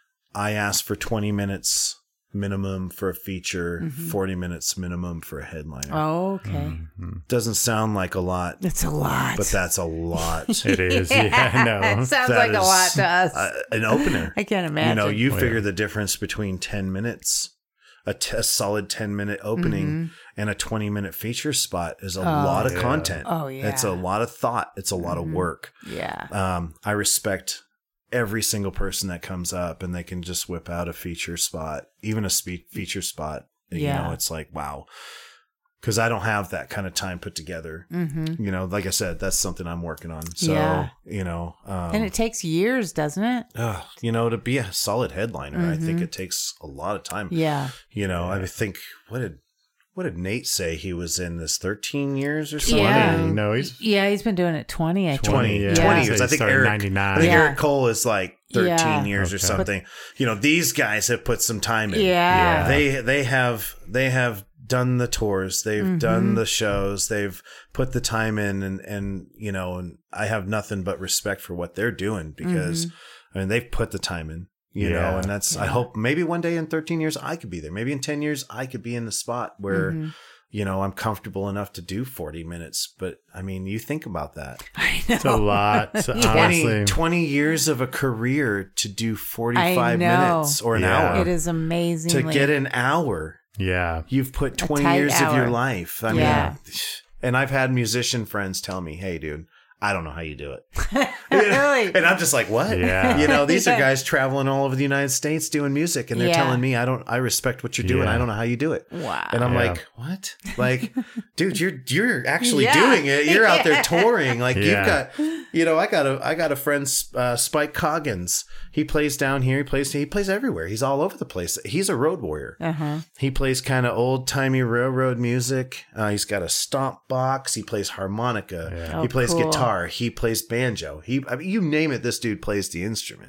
I ask for twenty minutes minimum for a feature, Mhm. forty minutes minimum for a headliner. Oh, okay. Mhm. Doesn't sound like a lot, That's a lot. but that's a lot. It is. Yeah, I know. It sounds That like a is, lot to us. uh, an opener. I can't imagine. You know, you Oh, figure yeah. the difference between ten minutes, a, t- a solid ten minute opening, Mhm. and a twenty minute feature spot is a Oh, lot of yeah. content. Oh, yeah. It's a lot of thought. It's a lot Mhm. of work. Yeah. Um, I respect every single person that comes up and they can just whip out a feature spot, even a spe- feature spot. You Yeah. know, it's like, wow. Because I don't have that kind of time put together. Mm-hmm. You know, like I said, that's something I'm working on. So, Yeah. you know. Um, And it takes years, doesn't it? Uh, you know, to be a solid headliner, I think Mhm. it takes a lot of time. Yeah. You know, I think what did what did Nate say he was in this thirteen years or something? Yeah. twenty. No, he's Yeah, he's been doing it twenty, I think. twenty, yeah. twenty So years. he I think started in Eric, ninety-nine. I think Yeah. Eric Cole is like thirteen Yeah. years or Okay. something. You know, these guys have put some time in. Yeah. They they have they have done the tours, they've Mhm. done the shows, they've put the time in, and and you know, and I have nothing but respect for what they're doing because I mean they've put the time in. You Yeah. know, and that's, I Yeah. hope maybe one day in thirteen years, I could be there. Maybe in ten years, I could be in the spot where, Mhm. you know, I'm comfortable enough to do forty minutes. But I mean, you think about that. I know. it's a lot. Yeah. Honestly, twenty, twenty years of a career to do forty-five I know. minutes or an Yeah. hour. It is amazing. To get an hour, yeah. you've put A twenty tight years of your hour. life. I Yeah. mean, and I've had musician friends tell me, hey, dude, I don't know how you do it. Really? And I'm just like, what? Yeah. You know, these Yeah. are guys traveling all over the United States doing music, and they're Yeah. telling me, I don't, I respect what you're doing. Yeah. I don't know how you do it. Wow. And I'm Yeah. like, what? Like, dude, you're you're actually Yeah. doing it. You're out there Yeah. touring. Like you've Yeah. got, you know, I got a I got a friend, uh, Spike Coggins. He plays down here. He plays he plays everywhere. He's all over the place. He's a road warrior. Uh-huh. He plays kind of old timey railroad music. Uh, he's got a stomp box. He plays harmonica. Yeah. He Oh, plays cool. guitar. He plays banjo. He, I mean, you name it, this dude plays the instrument.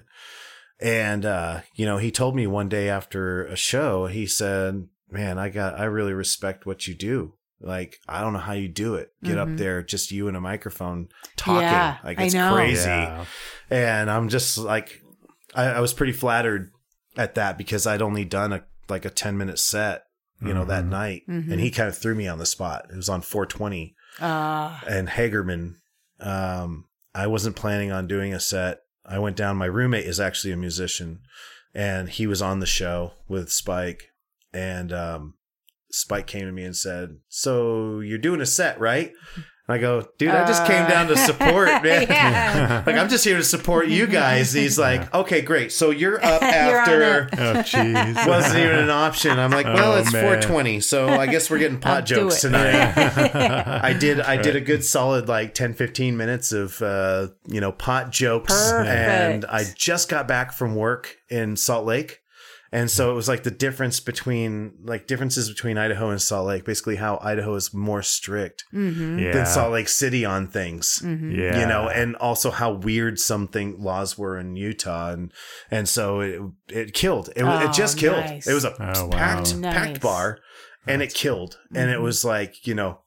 And uh, you know, he told me one day after a show, he said, "Man, I got, I really respect what you do. Like, I don't know how you do it. Get up Mhm. there, just you and a microphone talking. Yeah, like I it's know. crazy." Yeah. And I'm just like, I, I was pretty flattered at that because I'd only done a like a ten minute set, you know, that Mhm. night, Mhm. and he kind of threw me on the spot. It was on four twenty Uh, and Hagerman. Um, I wasn't planning on doing a set. I went down. My roommate is actually a musician, and he was on the show with Spike. And um, Spike came to me and said, "So you're doing a set, right?" And I go, "Dude, I just came down to support, man. Yeah. Like, I'm just here to support you guys." And he's like, "Okay, great. So you're up You're on after." it. Oh, jeez. Wasn't even an option. I'm like, well, Oh, it's man. four twenty, so I guess we're getting I'll pot do jokes it. tonight. I did I did a good solid like ten, fifteen minutes of uh, you know, pot jokes. Perfect. And I just got back from work in Salt Lake. And so it was like the difference between like differences between Idaho and Salt Lake, basically how Idaho is more strict mm-hmm. Yeah. than Salt Lake City on things. Mm-hmm. Yeah. You know, and also how weird something laws were in Utah, and and so it it killed. It, Oh, it just killed. nice. It was a Oh, wow. packed Nice. packed bar, and it killed. And it was like, you know,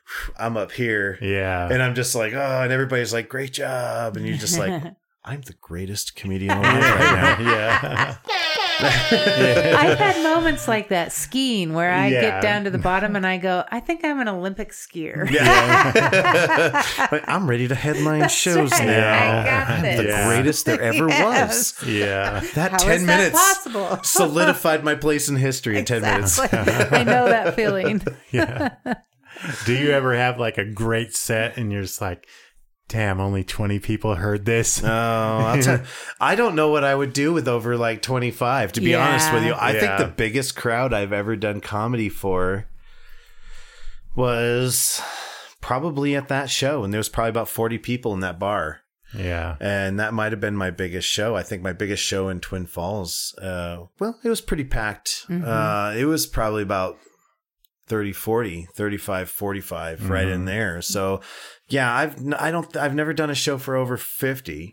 I'm up here. Yeah. And I'm just like, oh, and everybody's like, great job. And you're just like, I'm the greatest comedian alive right now. yeah. I've had moments like that skiing where I Yeah. get down to the bottom and I go, I think I'm an Olympic skier. Yeah. Like, I'm ready to headline shows right. now. I got this. The Yeah. greatest there ever Yes. was. Yeah. That How ten is that minutes possible? solidified my place in history in ten minutes. Exactly. I know that feeling. Yeah. Do you ever have like a great set and you're just like, damn, only twenty people heard this? No, I'll tell you, I don't know what I would do with over like twenty-five, to be Yeah. honest with you. I Yeah. think the biggest crowd I've ever done comedy for was probably at that show. And there was probably about forty people in that bar. Yeah. And that might have been my biggest show. I think my biggest show in Twin Falls, uh, well, it was pretty packed. Uh, it was probably about thirty, forty, thirty-five, forty-five right in there. So yeah, I've, n- I don't, I've never done a show for over fifty.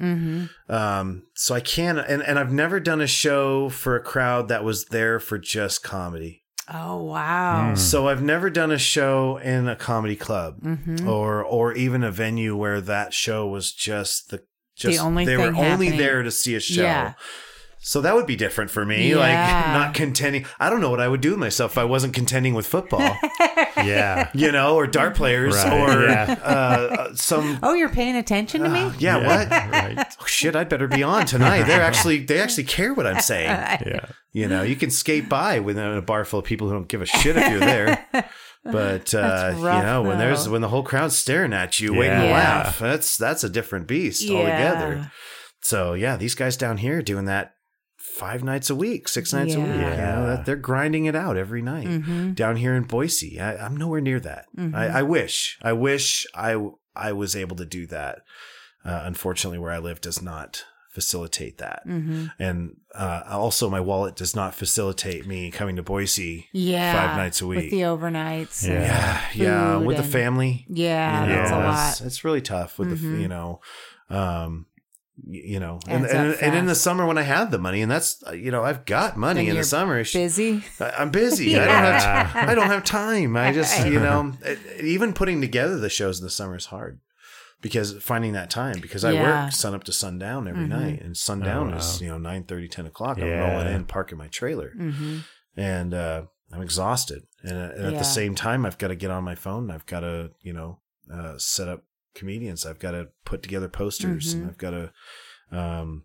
Um, so I can't, and, and I've never done a show for a crowd that was there for just comedy. Oh, wow. So I've never done a show in a comedy club or, or even a venue where that show was just the, just, only they were thing only happening. there to see a show. Yeah. So that would be different for me. Yeah. Like not contending. I don't know what I would do with myself if I wasn't contending with football, Yeah. you know, or dart players Right, or yeah. uh, uh, some. Oh, you're paying attention to me? Yeah, what? Right. Oh, shit, I'd better be on tonight. They're actually, they actually care what I'm saying. Yeah. You know, you can skate by within a bar full of people who don't give a shit if you're there. But uh, That's rough, you know, when there's though. when the whole crowd's staring at you, waiting to Yeah. laugh, that's that's a different beast Yeah. altogether. So yeah, these guys down here are doing that five nights a week, six nights a week. You Yeah. know, that they're grinding it out every night. Mm-hmm. Down here in Boise, I, I'm nowhere near that. I, I wish, I wish I I was able to do that. Uh, unfortunately, where I live does not facilitate that, Mm-hmm. and uh, also my wallet does not facilitate me coming to Boise Yeah. five nights a week. With the overnights. Yeah. yeah, yeah, food with the and- family. Yeah, you that's know, a it's, lot. it's really tough with the Mhm. f you know, um, y- you know, and Adds and, up and in the fast. summer when I have the money, and that's uh, you know I've got money When in the you're summer. sh- Busy. I- I'm busy. I don't have t- I don't have time. I just you know it, even putting together the shows in the summer is hard because finding that time because I Yeah. work sun up to sundown every Mhm. night and sundown Oh, is wow. you know nine thirty, ten o'clock. I'm Yeah. rolling in, parking my trailer, Mm-hmm. and uh, I'm exhausted. And, uh, and at Yeah. the same time, I've got to get on my phone. I've got to you know uh, set up comedians. I've got to put together posters, and Mhm. I've got to um,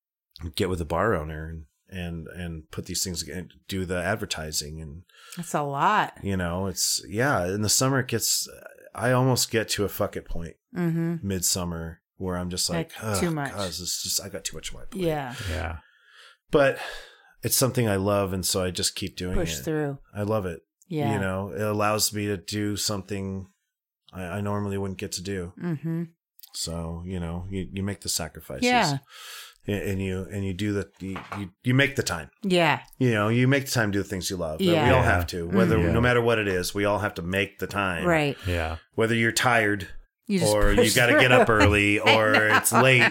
get with the bar owner and and and put these things and do the advertising and That's a lot. you know it's yeah in the summer it gets I almost get to a fuck it point Mm-hmm. midsummer where I'm just like, Like, too "Ugh, much." God, this is just I got too much on my plate. Yeah. Yeah. But it's something I love, and so I just keep doing Push it. through. I love it. Yeah. You know, it allows me to do something I, I normally wouldn't get to do. Mm-hmm. So, you know, you, you make the sacrifices. Yeah. And and you and you do the you, you, you make the time. Yeah. You know, you make the time to do the things you love. Yeah. We all Yeah. have to. Whether Mhm. no matter what it is, we all have to make the time. Right. Yeah. Whether you're tired You just or you push got to get up through. early or it's late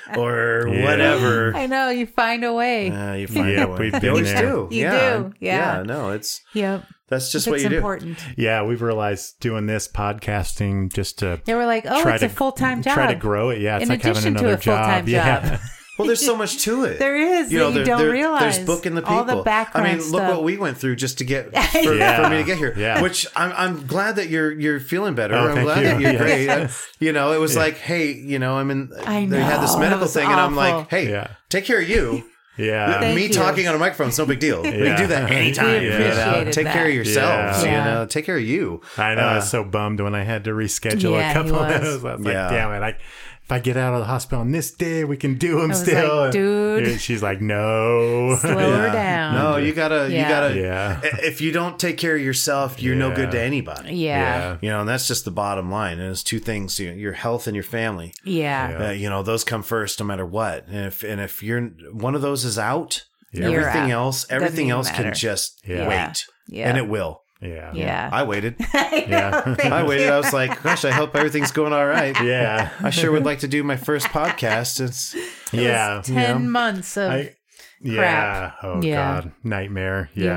or Yeah. whatever. I know. You find a way. Uh, you find Yep, a way. we've You been always there. do. You yeah. do, yeah. No, it's Yep. that's just If what it's you do. important. Yeah. We've realized doing this podcasting just to They were like, oh, try it's to a full-time job. Try to grow it. Yeah. It's In like having addition to another a full-time job. job. Yeah. Well, there's so much to it. There is that you there- don't there- realize. There's booking the people. All the background I mean, look stuff. what we went through just to get for, Yeah. for me to get here. Yeah. Which I'm I'm glad that you're you're feeling better. Oh, I'm thank glad you. that you're Yes. great. I- you know, it was like, hey, you know, I'm in. I They had this know, medical it was thing, and I'm awful. like, hey, Yeah. take care of you. Yeah. Thank me you. talking on a microphone is no big deal. We Yeah. can do that anytime. We you know? appreciated Take that. care of yourselves. Yeah. You Yeah. know, take care of you. I know. I Uh, was so bummed when I had to reschedule Yeah, a he couple of was. those. I was like, Yeah. damn it. I, if I get out of the hospital on this day, we can do them I was still. like, dude. And she's like, no. Slow her Yeah. down. No, you gotta, you Yeah. gotta. Yeah. If you don't take care of yourself, you're no Yeah. good to anybody. Yeah. You know, and that's just the bottom line. And it's two things: you know, your health and your family. Yeah. Yeah. Uh, you know, those come first, no matter what. And if and if you're one of those is out, Yeah. You're everything out. else, Doesn't everything even else can matter. just Yeah. wait, Yeah. and it will. Yeah. Yeah. I waited. Yeah. I waited. I was like, gosh, I hope everything's going all right. Yeah. I sure would like to do my first podcast. It's Yeah. Ten Yeah. months of I, yeah. Oh, Yeah. God. Nightmare. yeah. Yeah.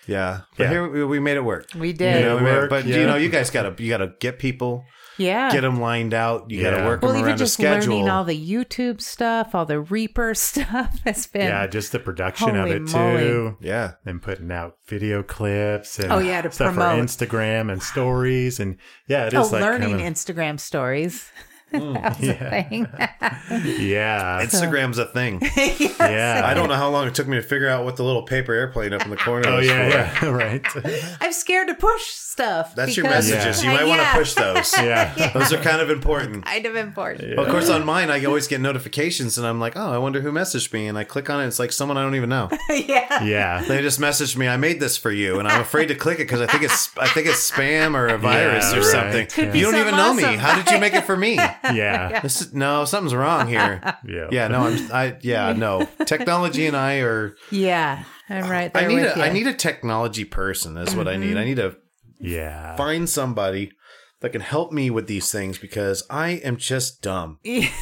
Yeah, but Yeah. here we, we made it work. We You did. know, we made it- work, but yeah. you know, you guys gotta you gotta get people, Yeah. get them lined out. You Yeah. gotta work well, them even around a just schedule. learning all the YouTube stuff, all the Reaper stuff has been. Yeah, just the production of Holy it moly. too. yeah, And putting out video clips and Oh, yeah, to stuff promote. for Instagram and stories. And yeah, it oh, is like learning kind of, Instagram stories. that was yeah. a thing. yeah. Instagram's a thing. yeah. I don't know how long it took me to figure out what the little paper airplane up in the corner Oh was yeah, for. yeah, right. I'm scared to push stuff. That's your because- messages. Yeah. You might want to Yeah. push those. Yeah. Those are kind of important. Kind of important. Well, of course, on mine, I always get notifications, and I'm like, oh, I wonder who messaged me. And I click on it. It's like someone I don't even know. yeah. Yeah. They just messaged me. I made this for you, and I'm afraid to click it because I think it's I think it's spam or a virus Yeah, or right. something. Could be You don't even know something me. awesome. How did you make it for me? Yeah. This is, no, something's wrong here. Yeah. Yeah, no, I'm. I yeah, no. Technology and I are. Yeah. I'm right there I need with a you. I need a technology person. Is what I need. I need to Yeah. find somebody that can help me with these things because I am just dumb.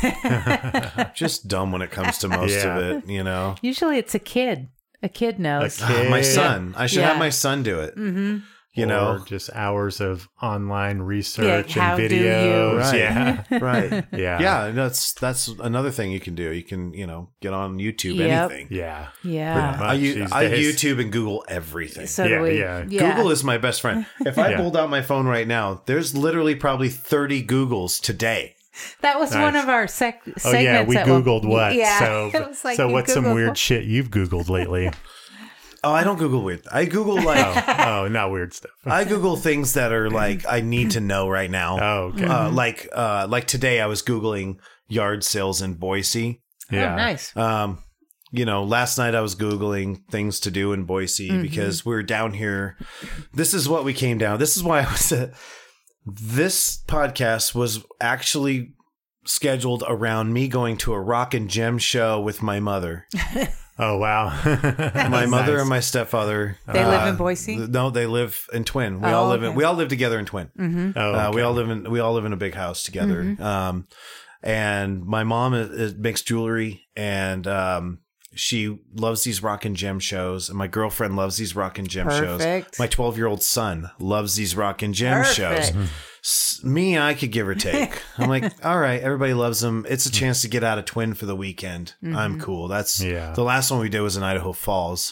Just dumb when it comes to most Yeah. of it. You know. Usually it's a kid. A kid knows. A kid. My son. I should Yeah. have my son do it. Mm-hmm. You know. Or just hours of online research how and do you- videos. Right. Yeah. Right. Yeah. Yeah, that's that's another thing you can do. You can, you know, get on YouTube, Yep. anything. Yeah. Yeah. Pretty I, much u- these I days. YouTube and Google everything. So Yeah, do we. yeah. Google is my best friend. If I Yeah. pulled out my phone right now, there's literally probably thirty Googles today. That was Nice. one of our sec- segments. Oh yeah, we at one- Googled what? Yeah. So, It was like so you what's some Googled weird what? shit you've Googled lately? Oh, I don't Google weird. I Google like oh, oh, not weird stuff. I Google things that are like I need to know right now. Oh, okay. Uh, like uh, like today, I was Googling yard sales in Boise. Yeah. Oh, nice. Um, you know, last night I was Googling things to do in Boise Mm-hmm. because we we're down here. This is what we came down. This is why I was at this podcast was actually scheduled around me going to a rock and gem show with my mother. Oh wow. My mother Nice. and my stepfather. They live in uh, Boise? No, they live in Twin. We Oh, all live in okay. we all live together in Twin. Mm-hmm. Oh, Uh, we okay. all live in we all live in a big house together. Um, and my mom is, is, makes jewelry, and um, she loves these rock and gem shows. And my girlfriend loves these rock and gem Perfect. shows. My twelve year old son loves these rock and gem shows. Perfect. S- Me, I could give or take. I'm like, all right, everybody loves them. It's a chance to get out of Twin for the weekend. I'm cool. That's Yeah. the last one we did was in Idaho Falls.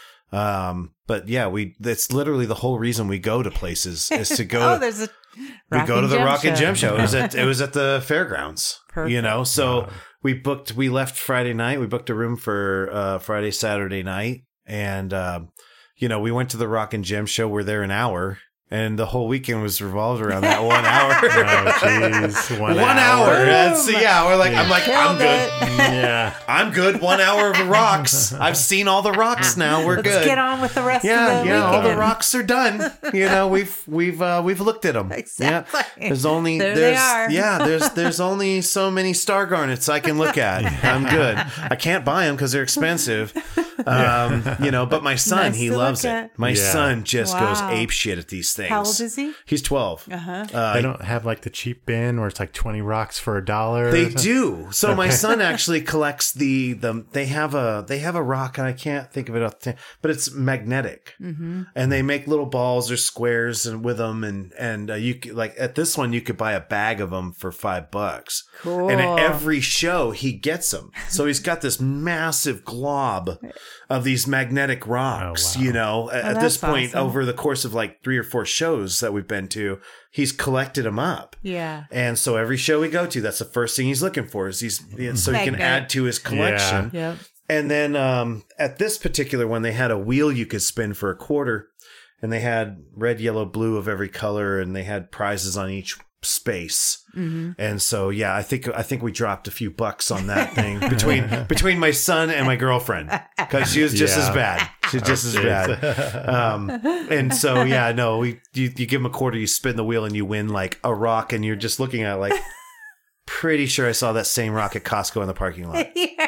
Um, but yeah, we that's literally the whole reason we go to places is to go Oh, to there's a we Rock go to and the Gem Rock and show. Gem show. It was at it was at the fairgrounds. Perfect. You know, so we booked. We left Friday night. We booked a room for uh, Friday, Saturday night, and um, you know, we went to the Rock and Gem show. We're there an hour, and the whole weekend was revolved around that one hour. Oh jeez. One, One hour. That's, yeah, we're like, I'm like, I'm Killed good. it. Yeah. I'm good. One hour of rocks. I've seen all the rocks now. We're Let's good. get on with the rest Yeah, of the yeah, all the weekend. rocks are done. You know, we've we've uh, we've looked at them. Exactly. Yeah. There's only There they there's are. yeah, there's there's only so many star garnets I can look at. I'm good. I can't buy them because they're expensive. Um, you know, but my son, Nice he to loves look it. at. My Yeah. son just Wow. goes ape shit at these things. How old is he? He's twelve. Uh-huh. Uh, They don't have like the cheap bin where it's like twenty rocks for a dollar. They do. So my son actually collects the the. They have a they have a rock, and I can't think of it off the top, but it's magnetic, mm-hmm. and they make little balls or squares and with them, and and uh, you could, like at this one you could buy a bag of them for five bucks. Cool. And at every show he gets them, so he's got this massive glob of these magnetic rocks. Oh, wow. You know, at, Oh, at this that's point awesome. over the course of like three or four shows that we've been to, he's collected them up. Yeah. And so every show we go to, that's the first thing he's looking for is these, so he can Magnet. add to his collection. Yep. And then um, at this particular one, they had a wheel you could spin for a quarter, and they had red, yellow, blue of every color, and they had prizes on each space. Mm-hmm. And so, yeah, I think I think we dropped a few bucks on that thing between between my son and my girlfriend because she was just Yeah. as bad. She's just as bad. Um, and so, yeah, no, we you, you give them a quarter, you spin the wheel, and you win like a rock, and you're just looking at it like, pretty sure I saw that same rock at Costco in the parking lot.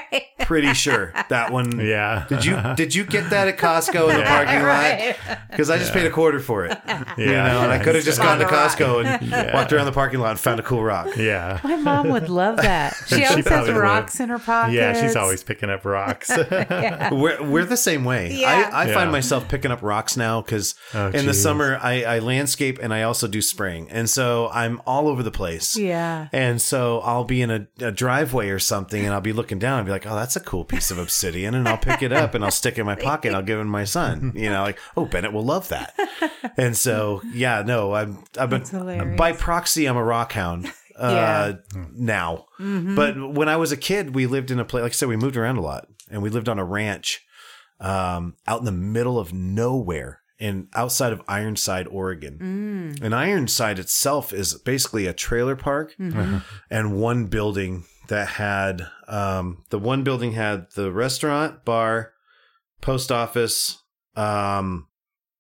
pretty sure that one. Yeah. Did you did you get that at Costco in the parking lot? Because I just paid a quarter for it. You know, and I could have just gone to Costco and Yeah. walked around the parking lot and found a cool rock. Yeah. My mom would love that. She always has probably would. rocks in her pockets. Yeah, she's always picking up rocks. We're, we're the same way. Yeah. I, I Yeah. find myself picking up rocks now because Oh, in the geez. summer I, I landscape and I also do spraying. And so I'm all over the place. Yeah. And so I'll be in a, a driveway or something and I'll be looking down and be like, oh, that's a cool piece of obsidian. And I'll pick it up and I'll stick it in my pocket and I'll give it to my son. You know, like, oh, Bennett will love that. And so, yeah, no, I'm, I'm That's a, hilarious. by proxy, I'm a rock hound. Uh, now, but when I was a kid, we lived in a place, like I said, we moved around a lot and we lived on a ranch, um, out in the middle of nowhere in outside of Ironside, Oregon. And Ironside itself is basically a trailer park and one building that had, um, the one building had the restaurant, bar, post office, um,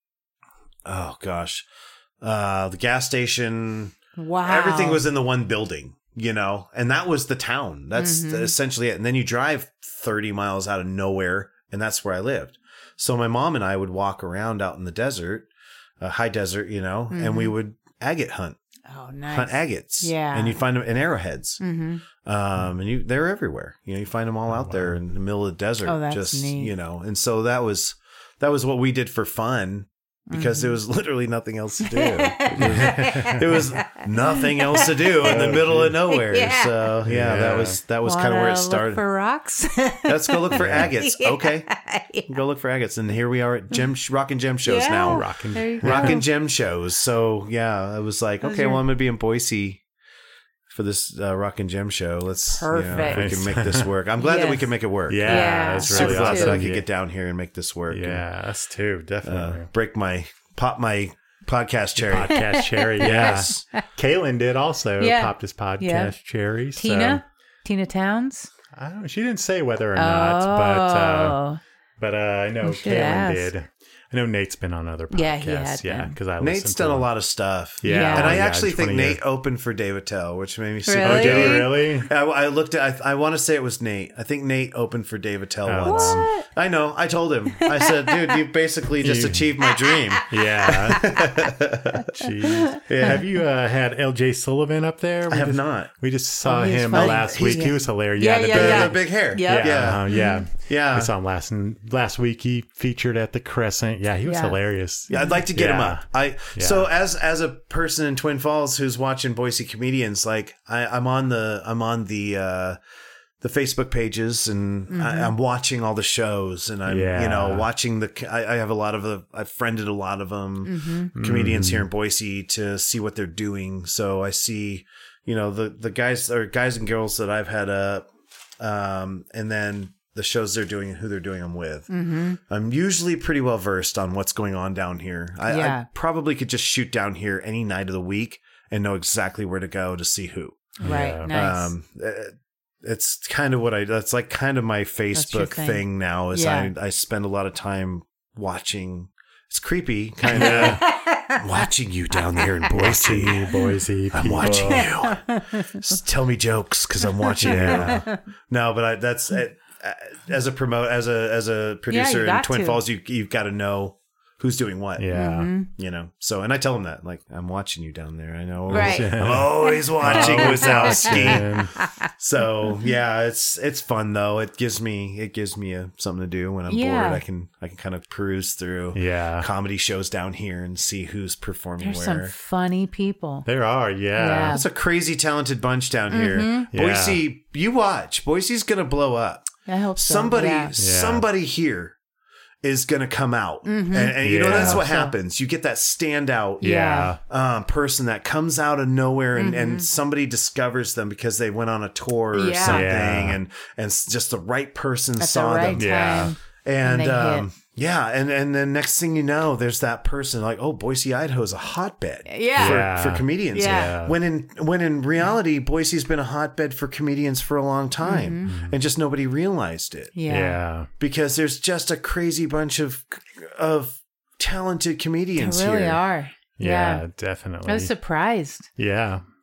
oh gosh, uh, the gas station. Wow. Everything was in the one building, you know, and that was the town. That's essentially it. And then you drive thirty miles out of nowhere, and that's where I lived. So my mom and I would walk around out in the desert, uh, high desert, you know, and we would agate hunt, Oh, nice. hunt agates. Yeah. And you find them in arrowheads. Mm-hmm. Um, and you they're everywhere. You know, you find them all out there in the middle of the desert. Oh, that's just, neat. you know, and so that was that was what we did for fun. Because there was literally nothing else to do. There was nothing else to do in the middle of nowhere. Yeah. So yeah, that was that was kind of where it Wanna started. Look for rocks. Let's go look for agates. Yeah. Okay, go look for agates, and here we are at gem rock and gem shows Yeah. now. Rocking. There you go. Rock and gem shows. So yeah, I was like, Those okay, are- well, I'm gonna be in Boise for this uh, rock and gem show. Let's you know, if we Perfect. can make this work. I'm glad that we Yes. can make it work. Yeah, Yeah. that's Super really glad awesome. that I could Yeah. get down here and make this work. and, Yeah, us too, definitely. uh, break my pop my podcast cherry. Podcast cherry, yeah. Yes. Kaylin did also Yeah. popped his podcast Yeah. cherry. so- Tina? Tina Towns? I don't. She didn't say whether or not, but uh, Oh. but uh, I know You should Kaylin ask. did. I know Nate's been on other podcasts. Yeah, he had Yeah, been. because I Nate's listened done to a him. lot of stuff. Yeah, Yeah. And I yeah, actually think twenty Nate years. opened for Dave Attell, which made me super. Oh, did he Really? really? I, I looked at. I, I want to say it was Nate. I think Nate opened for Dave Attell Oh, once. wow. I know. I told him. I said, "Dude, you basically just You- achieved my dream." Yeah. Jeez. Have you uh, had L J Sullivan up there? I We have just, not. We just saw Oh, he's him funny. last He's- week. He was hilarious. Yeah, the yeah, big- The, yeah. the big hair. Yep. Yeah, Yeah. uh, yeah. Yeah. We saw him last last week. He featured at the Crescent. Yeah, he was Yeah. hilarious. Yeah, I'd like to get him Yeah. up. I so as as a person in Twin Falls who's watching Boise comedians, like I, I'm on the I'm on the uh, the Facebook pages and I, I'm watching all the shows and I'm you Yeah. know watching the I, I have a lot of the I've friended a lot of them comedians here in Boise to see what they're doing. So I see you know the the guys or guys and girls that I've had up, um, and then the shows they're doing and who they're doing them with. Mm-hmm. I'm usually pretty well versed on what's going on down here. I, Yeah. I probably could just shoot down here any night of the week and know exactly where to go to see who. Right. Yeah. Nice. Um, uh, it's kind of what I, that's like kind of my your Facebook thing. thing now is Yeah. I, I spend a lot of time watching. It's creepy, kind of watching you down there in Boise. Boise, Boise. I'm people. watching you. Just tell me jokes because I'm watching you. No, but I, that's uh, as a promote as a as a producer in got Twin to. Falls, you you've got to know who's doing what. Yeah. Mm-hmm. You know. So, and I tell them that like I'm watching you down there. I know. Right. I'm always watching Wazowski. And So yeah, it's it's fun though. It gives me it gives me a, something to do when I'm Yeah. bored. I can I can kind of peruse through yeah, comedy shows down here and see who's performing There's where. some funny people. there are. Yeah. Yeah. That's a crazy talented bunch down here. Yeah. Boise, you watch. Boise's gonna blow up. I hope so. Somebody, Yeah. somebody here is gonna come out, Mhm. and, and you know Yeah. that's what So- happens. You get that standout Yeah. um, person that comes out of nowhere, and, and somebody discovers them because they went on a tour or Yeah. something, Yeah. and and s- just the right person At the saw right them, Yeah. time. and, and they um, hit. yeah, and and then next thing you know, there's that person like, oh, Boise, Idaho is a hotbed. Yeah. For, Yeah. for comedians. Yeah. When in when in reality, Boise's been a hotbed for comedians for a long time, and just nobody realized it Yeah. Yeah. because there's just a crazy bunch of of talented They comedians really here. are. Yeah, Yeah. definitely. I was surprised. yeah.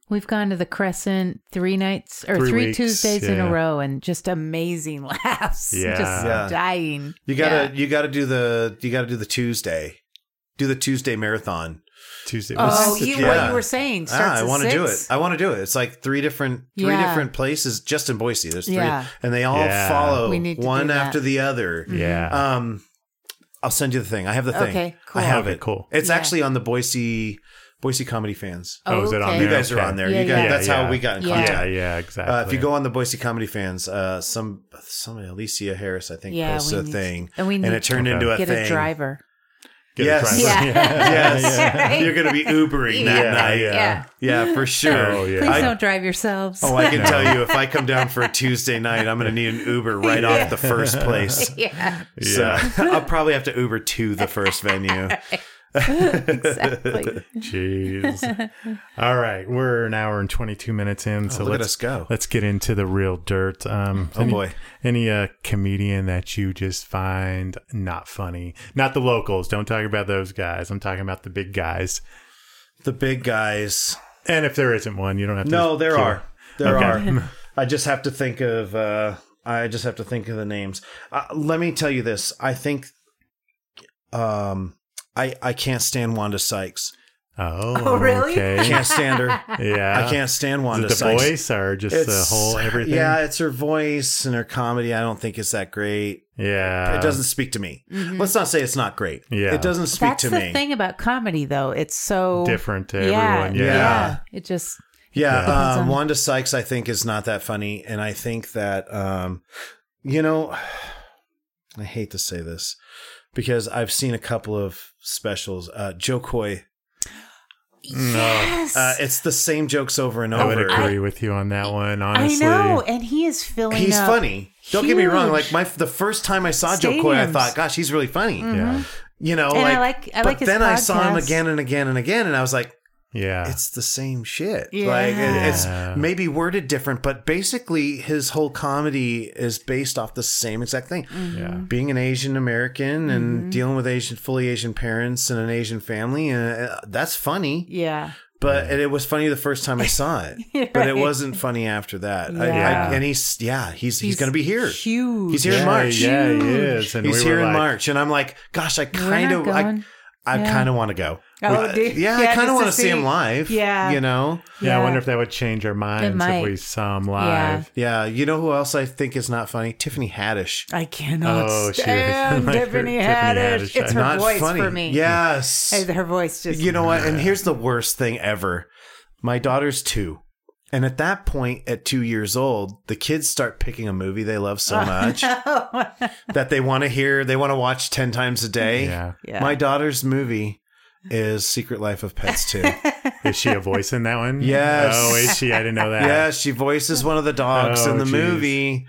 We've gone to the Crescent three nights or Three three, weeks, Tuesdays in yeah. a row, and just amazing laughs. Yeah. Just Yeah. dying. You gotta Yeah. you gotta do the you gotta do the Tuesday, do the Tuesday marathon. Tuesday. Oh, was- you, Yeah. what you were saying. Ah, Starts I at want to do it. six? I want to do it. It's like three different three Yeah. different places just in Boise. There's three, Yeah. and they all Yeah. follow We need to one do that. after the other. Yeah. Um, I'll send you the thing. I have the thing. Okay, cool. I have Okay, it. cool. It's Yeah. actually on the Boise Boise Comedy Fans. Oh, is it on okay. You there? guys are Okay. on there. Yeah, you guys, yeah. That's Yeah, how we got in yeah. contact. Yeah, yeah, exactly. Uh, if you go on the Boise Comedy Fans, uh, some somebody Alicia Harris, I think, Yeah, posted we a need- thing, and we need it turned Okay. into a Get thing. a driver. Get a Yes. driver. Yeah. Yes, Right. you're going to be Ubering that Yeah, night. yeah. Yeah, for sure. Oh, yeah. Please I- don't drive yourselves. Oh, I can tell you, if I come down for a Tuesday night, I'm going to need an Uber right off the first place. yeah, So I'll probably have to Uber to the first venue. exactly. Jeez. All right, we're an hour and twenty-two minutes in, so Oh, look at let's us go. Let's get into the real dirt. Um, Oh, any- boy. any uh, comedian that you just find not funny? Not the locals. Don't talk about those guys. I'm talking about the big guys. The big guys. And if there isn't one, you don't have to. No, there give- are. There Okay. are. I just have to think of. Uh, I just have to think of the names. Uh, let me tell you this. I think. Um, I I can't stand Wanda Sykes. Oh, Oh, really? Okay. Can't stand her. Yeah. I can't stand Is Wanda it the Sykes. voice or just the whole everything? Yeah, it's her voice and her comedy. I don't think it's that great. Yeah. It doesn't speak to me. Let's not say it's not great. Yeah. It doesn't speak That's to the me. thing about comedy, though. It's so different to yeah, everyone. Yeah. Yeah. It just Yeah, Depends um, on- Wanda Sykes, I think, is not that funny, and I think that, um, you know, I hate to say this because I've seen a couple of specials. Uh, Joe Coy, yes. uh, it's the same jokes over and I would over. agree with you on that one, I honestly. know, and he is filling. He's up funny. Don't get me wrong. huge Like my the first time I saw Joe Coy, I stadiums. thought, "Gosh, he's really funny." Yeah. You know, And like, I like- I but like his then I saw him podcast. again and again and again, and I was like, Yeah. it's the same shit. Yeah. Like it- Yeah. it's maybe worded different, but basically his whole comedy is based off the same exact thing. yeah. Being an Asian American and Mm-hmm. dealing with Asian, fully Asian parents and an Asian family, and uh, that's funny. Yeah. But it was funny the first time I saw it, but it Right. wasn't funny after that. I, Yeah. I, and he's yeah, he's he's, going to be here. Huge. He's here in Yeah, March. Yeah, he is. And He's we here were in like, March, and I'm like, gosh, I We're kind not of, I, going. I Yeah. kind of want to go. Oh, Uh, do you? yeah, I Yeah, kind of just want to to see him see. live. Yeah. you know. Yeah, I Yeah. wonder if that would change our minds if might. we saw him live. Yeah, you know who else I think is not funny? Tiffany Haddish. I cannot Oh, she- stand like her- Tiffany Tiffany Haddish. Haddish. It's her Not voice funny. for me. Yes. Hey, her voice just. You know what? And here's the worst thing ever. My daughter's two. And at that point, at two years old, the kids start picking a movie they love so much that they want to hear, they want to watch ten times a day. Yeah. Yeah. My daughter's movie is Secret Life of Pets two. Is she a voice in that one? Yes. Oh, is she? I didn't know that. Yeah, she voices one of the dogs Oh, in the geez. movie.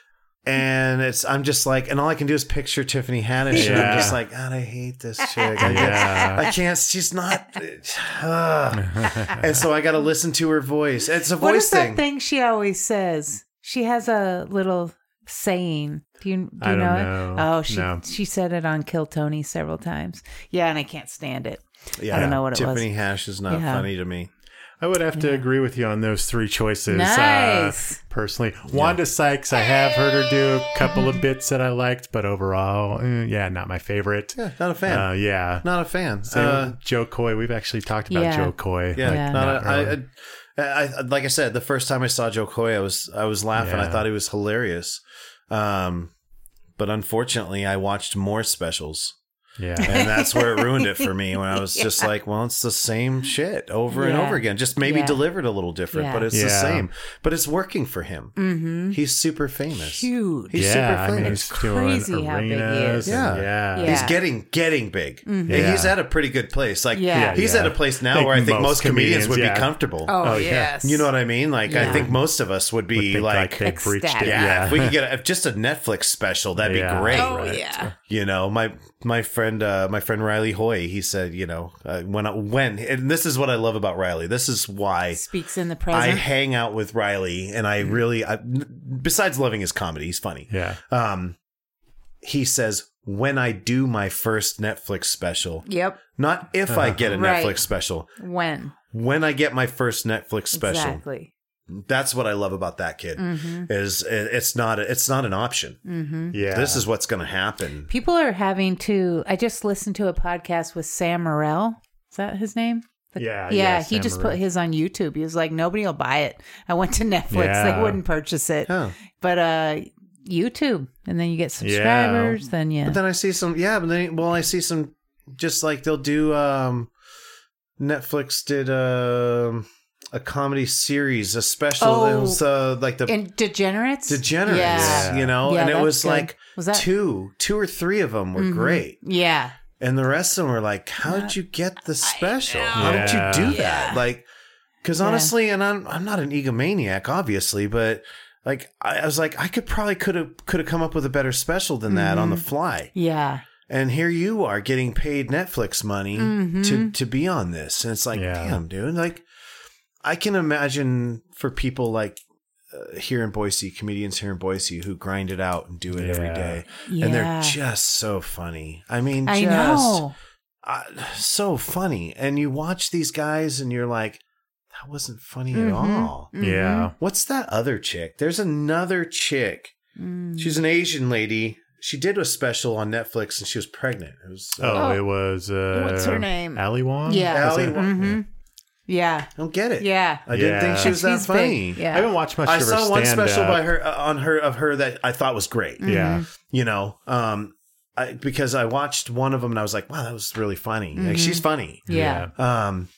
And it's, I'm just like, and all I can do is picture Tiffany Haddish. And I'm Yeah. just like, God, I hate this chick. I, Yeah. I can't, she's not. ugh. And so I got to listen to her voice. It's a What voice is thing. that thing she always says? She has a little saying. Do you, do you I don't know it? know. Oh, she No. she said it on Kill Tony several times. Yeah, and I can't stand it. Yeah, I don't know what it was. Tiffany Hash is not Yeah. funny to me. I would have to agree with you on those three choices. Nice. Uh, personally, Wanda Sykes, I have heard her do a couple of bits that I liked, but overall, eh, yeah, not my favorite. Yeah, not a fan. Uh, yeah. Not a fan. Same Uh, with Joe Coy. We've actually talked about Yeah. Joe Coy. yeah, Yeah. not Not a, I, really. I, I, like I said, the first time I saw Joe Coy, I was I was laughing. I Yeah. thought he was hilarious. Um, but unfortunately, I watched more specials. Yeah. And that's where it ruined it for me when I was just like, well, it's the same shit over and Yeah. over again. Just maybe Yeah. delivered a little different, Yeah. but it's the Yeah. same. But it's working for him. Mm-hmm. He's super famous. Huge. He's yeah, super I mean, famous. he's doing crazy how big he arenas is. and- Yeah. yeah. Yeah. He's getting getting big. And Yeah. he's at a pretty good place. Like Yeah. he's Yeah. at a place now Think where I think most most comedians, comedians, would yeah. be comfortable. Oh, Oh, yeah. yes. You know what I mean? Like I Yeah. think most of us would Would be think, like, they've reached it. ecstatic. yeah, Yeah. if we could get a, just a Netflix special, that'd Yeah. be great. Oh, Right. yeah. You know, my my friend uh, my friend Riley Hoy, he said, you know, uh, when I, when and this is what I love about Riley. This is why Speaks in the I present. hang out with Riley, and I really, I, besides loving his comedy, he's funny. Yeah. Um, he says, when I do my first Netflix special, Yep. not if I get a Right. Netflix special, When? when I get my first Netflix special. Exactly. That's what I love about that kid. Mm-hmm. Is it, it's not a, it's not an option. Mm-hmm. Yeah. This is what's going to happen. People are having to. I just listened to a podcast with Sam Morrell. Is that his name? The- Yeah, yeah. yeah, he Sam just Morril. put his on YouTube. He was like, nobody will buy it. I went to Netflix. Yeah. They wouldn't purchase it. Oh. But uh, YouTube, and then you get subscribers. Then yeah. But then I see some, yeah, but then, well, I see some, just like they'll do, um, Netflix did um a comedy series, a special. Oh. It was uh, like the And Degenerates. Degenerates, Yeah. you know, Yeah, and it that's was good. like Was that- two, two or three of them were Mhm. great. Yeah. And the rest of them were like, how did you get the special? How did Yeah. you do Yeah. that? Like, because Yeah. honestly, and I'm I'm not an egomaniac, obviously, but like I, I was like, I could probably could have could have come up with a better special than that on the fly. Yeah. And here you are getting paid Netflix money Mhm. to to be on this, and it's like, Yeah. damn, dude. Like, I can imagine for people like uh, here in Boise, comedians here in Boise who grind it out and do it every Yeah. day, Yeah. and they're just so funny. I mean, I just know. uh, so funny. And you watch these guys, and you're like, that wasn't funny at Mhm. all. Yeah. What's that other chick? There's another chick. Mm. She's an Asian lady. She did a special on Netflix, and she was pregnant. It was. Uh, Oh, Oh. it was. Uh, What's her name? Ali Wong? Yeah. Was Ali it? Wong. Mm-hmm. Yeah. I don't get it. Yeah. I didn't Yeah. think she was that She's funny. big. Yeah. I haven't watched much I of her saw one special stand-up. by her uh, on her of her that I thought was great. Yeah. You know, um, I, because I watched one of them and I was like, wow, that was really funny. Like, she's funny. Yeah. Um,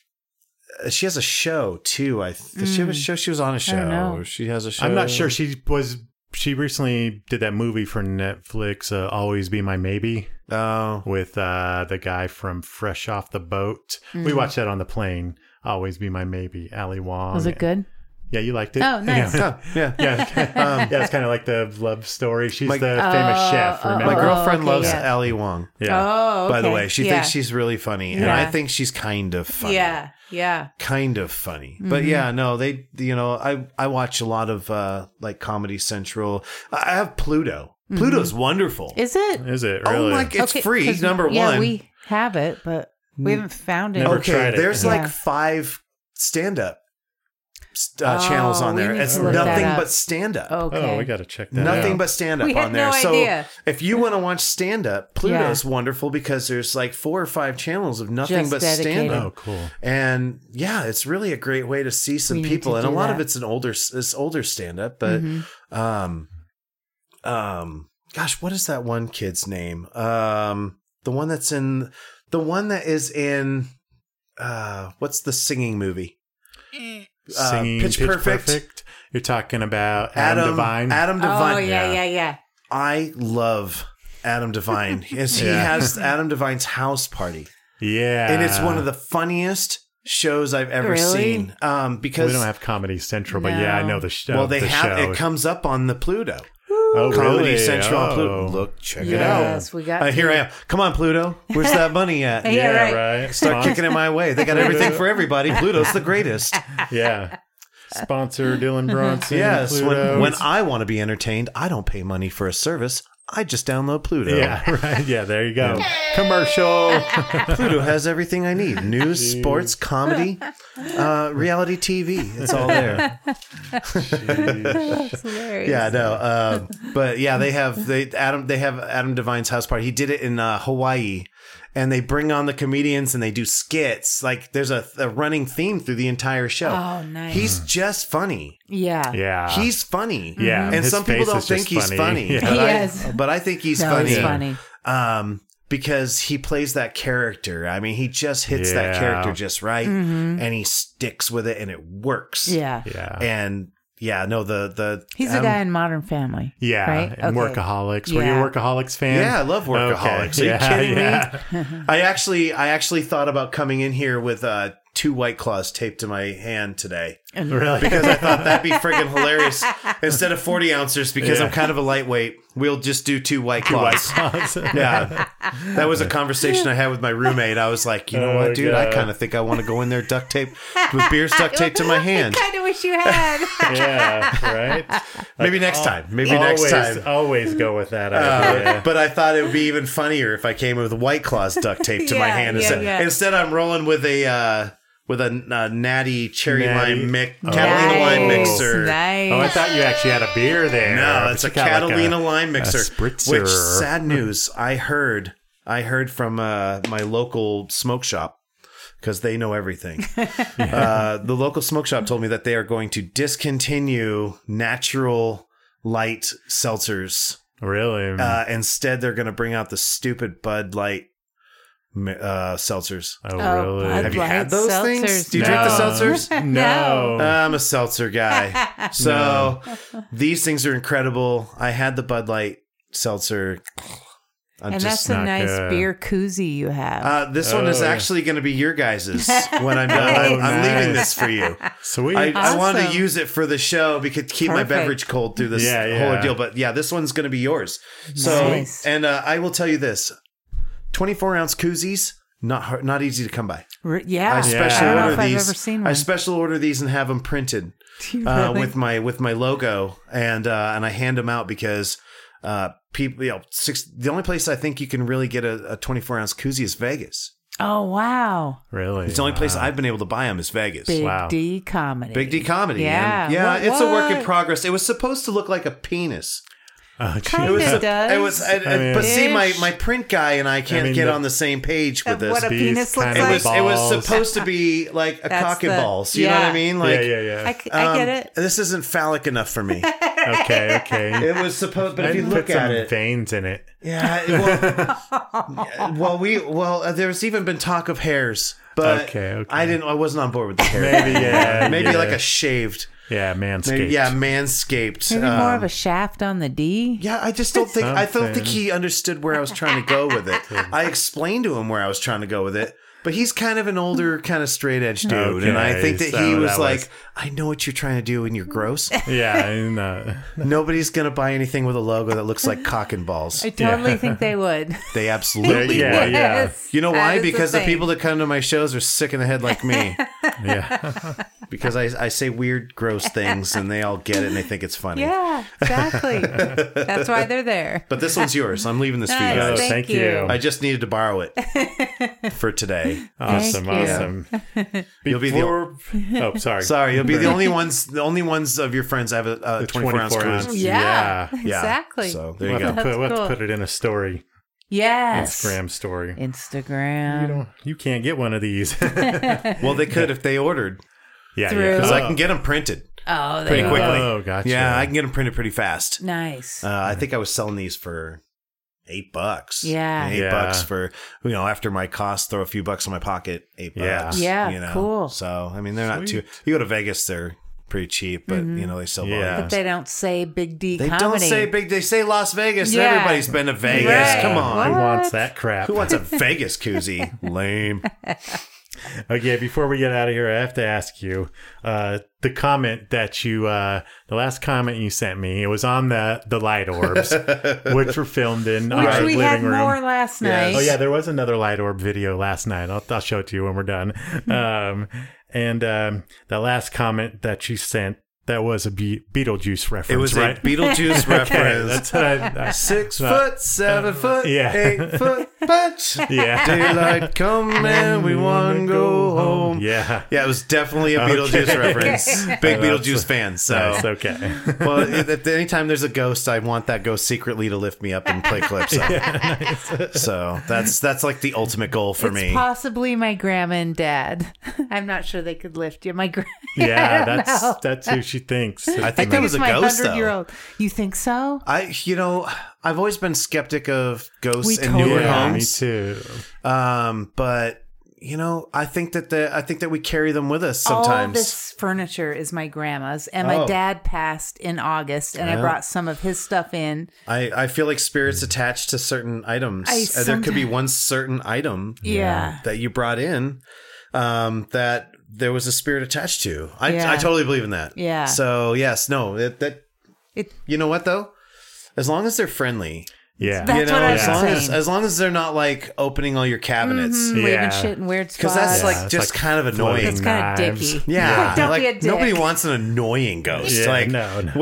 she has a show too. I th- does she have a show? She was on a show. don't know. Or she has a show. I'm not sure. She was. She recently did that movie for Netflix, uh, "Always Be My Maybe," Oh, with uh, the guy from Fresh Off the Boat. Mm. We watched that on the plane. "Always Be My Maybe," Ali Wong. Was it good? Yeah, you liked it. Oh, nice. Yeah, oh, yeah. yeah, Um, yeah. It's kind of like the love story. She's My- the famous Oh, chef. oh, Remember? My oh, girlfriend okay, loves yeah. Ali Wong. Yeah. Oh, By the okay. way, she Yeah. thinks she's really funny, and Yeah. I think she's kind of funny. Yeah. Yeah. kind of funny. But Mm-hmm. yeah, no, they, you know, I, I watch a lot of, uh, like Comedy Central. I have Pluto. Pluto's wonderful. Is it? Is it Oh, really? like it's Okay, free. 'cause- Number yeah, one. we have it, but we haven't found it. Never okay. tried it. There's Yeah. like five stand up uh, Oh, channels on we there. need It's to look that nothing up. but stand up. Okay. Oh, we got to check that Nothing out. but stand up We had on there. no so idea. if you want to watch stand up, Pluto's wonderful because there's like four or five channels of nothing Just but dedicated. stand up. Oh, cool. And yeah, it's really a great way to see some We need people, to and a do lot of that. it's an older, it's older stand up. But Mm-hmm. um, um, gosh, what is that one kid's name? Um, the one that's in, the one that is in, uh, what's the singing movie? Uh, Singing Pitch Pitch, Perfect. Perfect. You're talking about Adam, Adam Devine. Adam Devine. Oh, yeah, Yeah. yeah, yeah. I love Adam Devine. As he Yeah. has Adam Devine's house party, Yeah. and it's one of the funniest shows I've ever Really? seen. Um, because We don't have Comedy Central, but yeah, I No. know the show. well, they the have show. it comes up on the Pluto. Oh, Comedy really? Central on Oh. Pluto. Look, check it out. Yes, we got Uh, here to. I am. Come on, Pluto. Where's that money at? Yeah, Yeah, right. right. Start kicking it my way. They got everything for everybody. Pluto's the greatest. Yeah. Sponsor Dylan Bronson. Yes. Pluto. When, when I want to be entertained, I don't pay money for a service. I just download Pluto. Yeah, right. Yeah, there you go. Commercial. Pluto has everything I need: news, sports, comedy, uh, reality T V. It's all there. That's hilarious. Yeah, no. Uh, but yeah, they have they Adam they have Adam Devine's house party. He did it in uh, Hawaii, and they bring on the comedians and they do skits. Like there's a, a running theme through the entire show. Oh, nice. He's just funny. Yeah. Yeah. He's funny. Yeah, and his some people face don't is just think he's funny. funny. Yeah. But, He I, is. but I think he's No, funny. it's funny. Um, because he plays that character. I mean, he just hits that Yeah. character just right, Mm-hmm. and he sticks with it, and it works. Yeah. Yeah. And yeah, no, the the He's the Adam- guy in Modern Family. Yeah. Right? And Okay. Workaholics. Were you Yeah. a Workaholics fan? Yeah, I love Workaholics. Are you Yeah, kidding yeah. me? I actually, I actually thought about coming in here with uh, two White Claws taped to my hand today Really? because I thought that'd be friggin' hilarious. Instead of forty ounces, because Yeah. I'm kind of a lightweight, we'll just do two White Two White Claws. Claws. Yeah, that was a conversation I had with my roommate. I was like, you know Oh, what, dude? I God. kind of think I want to go in there duct tape with beers duct taped to my hand. I kind of wish you had. Yeah, right? Maybe next time. Maybe always, next time. Always go with that Uh, idea. but I thought it would be even funnier if I came with White Claws duct taped to my Yeah, hand yeah, instead. yeah. Instead, I'm rolling with a uh, with a, a natty cherry Natty. lime mix, Oh. Catalina lime Nice, mixer. Nice. Oh, I thought you actually had a beer there. No, but it's you a got like Catalina a- lime mixer. a spritzer. Which, sad news, I heard. I heard from uh, my local smoke shop because they know everything. uh, the local smoke shop told me that they are going to discontinue natural light seltzers. Really? Uh, instead, they're going to bring out the stupid Bud Light uh, seltzers. oh, Oh, really? Bud Have you Light had those seltzers. things? Do you drink the No. seltzers? No. I'm a seltzer guy. So these things are incredible. I had the Bud Light seltzer. I'm And just that's a not nice good. beer koozie you have. uh, this one is Oh, yeah. actually going to be your guys's when I'm done. Oh, I'm, I'm leaving nice. this for you. Sweet. I, I wanted to Awesome. use it for the show because keep my Perfect. beverage cold through this Yeah, whole yeah. ordeal. But yeah, this one's going to be yours. So, Nice. and uh, I will tell you this: twenty-four ounce koozies, not hard, not easy to come by. R- yeah. I special I don't know order if I've these. ever seen I one. special order these and have them printed Do you uh, really? with my with my logo, and uh, and I hand them out because uh, people, you know, six. The only place I think you can really get a, a twenty-four ounce koozie is Vegas. Oh, wow. really? It's the only place Wow. I've been able to buy them is Vegas. Big Wow. D comedy. Big D comedy. Yeah. and yeah. What- It's a work in what? progress. It was supposed to look like a penis. Oh, Kind It was. It does. It was. I, I mean- but see, my Ish. my print guy and I can't I mean, get the- on the same page with Of this. what a These penis looks kind it of like. was. It was balls. supposed to be like a That's cock and the- balls. You know what I yeah. mean? Like, yeah, yeah, yeah. I, c- I get um, it. This isn't phallic enough for me. okay, okay. It was supposed, but if I'd you put look some at it, veins in it. yeah. Well, yeah, well, we well, uh, there's even been talk of hairs, but Okay, okay. I didn't. I wasn't on board with the hair. Maybe, yeah. Maybe yeah. like a shaved. Yeah, manscaped. Maybe, yeah, manscaped. Maybe more of um, a shaft on the D. Yeah, I just don't think I don't think Something. he understood where I was trying to go with it. I explained to him where I was trying to go with it, but he's kind of an older, kind of straight edge dude, and I Okay, think that so he was that like, was- "I know what you're trying to do, and you're gross. Yeah, and, uh, Nobody's gonna buy anything with a logo that looks like cock and balls. I totally Yeah. think they would. They absolutely Yeah, would. yeah. Yes, You know that why? is the Because the thing. people that come to my shows are sick in the head like me. yeah. Because I, I say weird, gross things, and they all get it and they think it's funny. Yeah, exactly. That's why they're there. But this one's yours. I'm leaving this for you Nice, Oh, guys. thank thank you. you. I just needed to borrow it for today. Awesome, Thank you. awesome. You'll be the- Before, oh, sorry. Sorry, you'll be the only ones. The only ones of your friends have a, a The twenty-four ounce twenty-four cruise. ounce. Yeah, Yeah. exactly. So there We'll you have, go. to put, we'll have cool. to put it in a story, Yes. Instagram story. Instagram. You don't, you can't get one of these. Well, they could if they ordered, yeah, Through- yeah. because I Oh. can get them printed Oh, there pretty you quickly. go. Oh, gotcha. Yeah, I can get them printed pretty fast. Nice. Uh, I think I was selling these for eight bucks. Yeah. eight Yeah. bucks for you know after my cost, throw a few bucks in my pocket. Eight Yeah. bucks. Yeah, you know? cool. So I mean, they're not Sweet. too. You go to Vegas, they're pretty cheap, but you know they sell Yeah. volumes. but they don't say Big D They comedy. don't say big. They say Las Vegas. Yeah. Everybody's been to Vegas. Right. Come on. Who What? wants that crap? Who wants a Vegas koozie? Lame. Okay, before we get out of here, I have to ask you uh, the comment that you, uh, the last comment you sent me, it was on the the light orbs, which were filmed in Which our we living had room. more last Yes. night. Oh yeah, there was another light orb video last night. I'll, I'll show it to you when we're done. Um, and um, the last comment that you sent, that was a Be- Beetlejuice reference, It was right? a Beetlejuice Okay, reference. that's what I, I, Six uh, foot, seven foot, yeah. eight foot punch. yeah, Daylight come and we want to go home. yeah. Yeah, it was definitely a Beetlejuice Okay. reference. Big Oh, Beetlejuice that's- fan. So, That's okay. well, if, if anytime there's a ghost, I want that ghost secretly to lift me up and play clips. Of. So that's that's like the ultimate goal for it's me. possibly my grandma and dad. I'm not sure they could lift you. My grandma. Yeah, I don't that's know. that's who she thinks. I I think that think was it's a my ghost, though. hundred-year-old. You think so? I, you know, I've always been skeptic of ghosts We in totally newer are. yeah, me homes. too. Um, but you know, I think that the I think that we carry them with us All sometimes. this furniture is my grandma's, and my Oh. dad passed in August, and I Yeah. brought some of his stuff in. I, I feel like spirits attached to certain items. I Uh, there could be sometime- one certain item Yeah. that you brought in um, that there was a spirit attached to. I, Yeah. I totally believe in that. Yeah. So yes, no, it, that It. you know what though, as long as they're friendly, Yeah, That's you know, what I as was long as saying. as long as they're not like opening all your cabinets, Mm, Yeah. leaving shit in weird spots. because that's Yeah, like it's just like kind of annoying. floating It's kind of knives. dicky. Yeah, Don't like be a dick. nobody wants an annoying ghost. Yeah, like no, no. what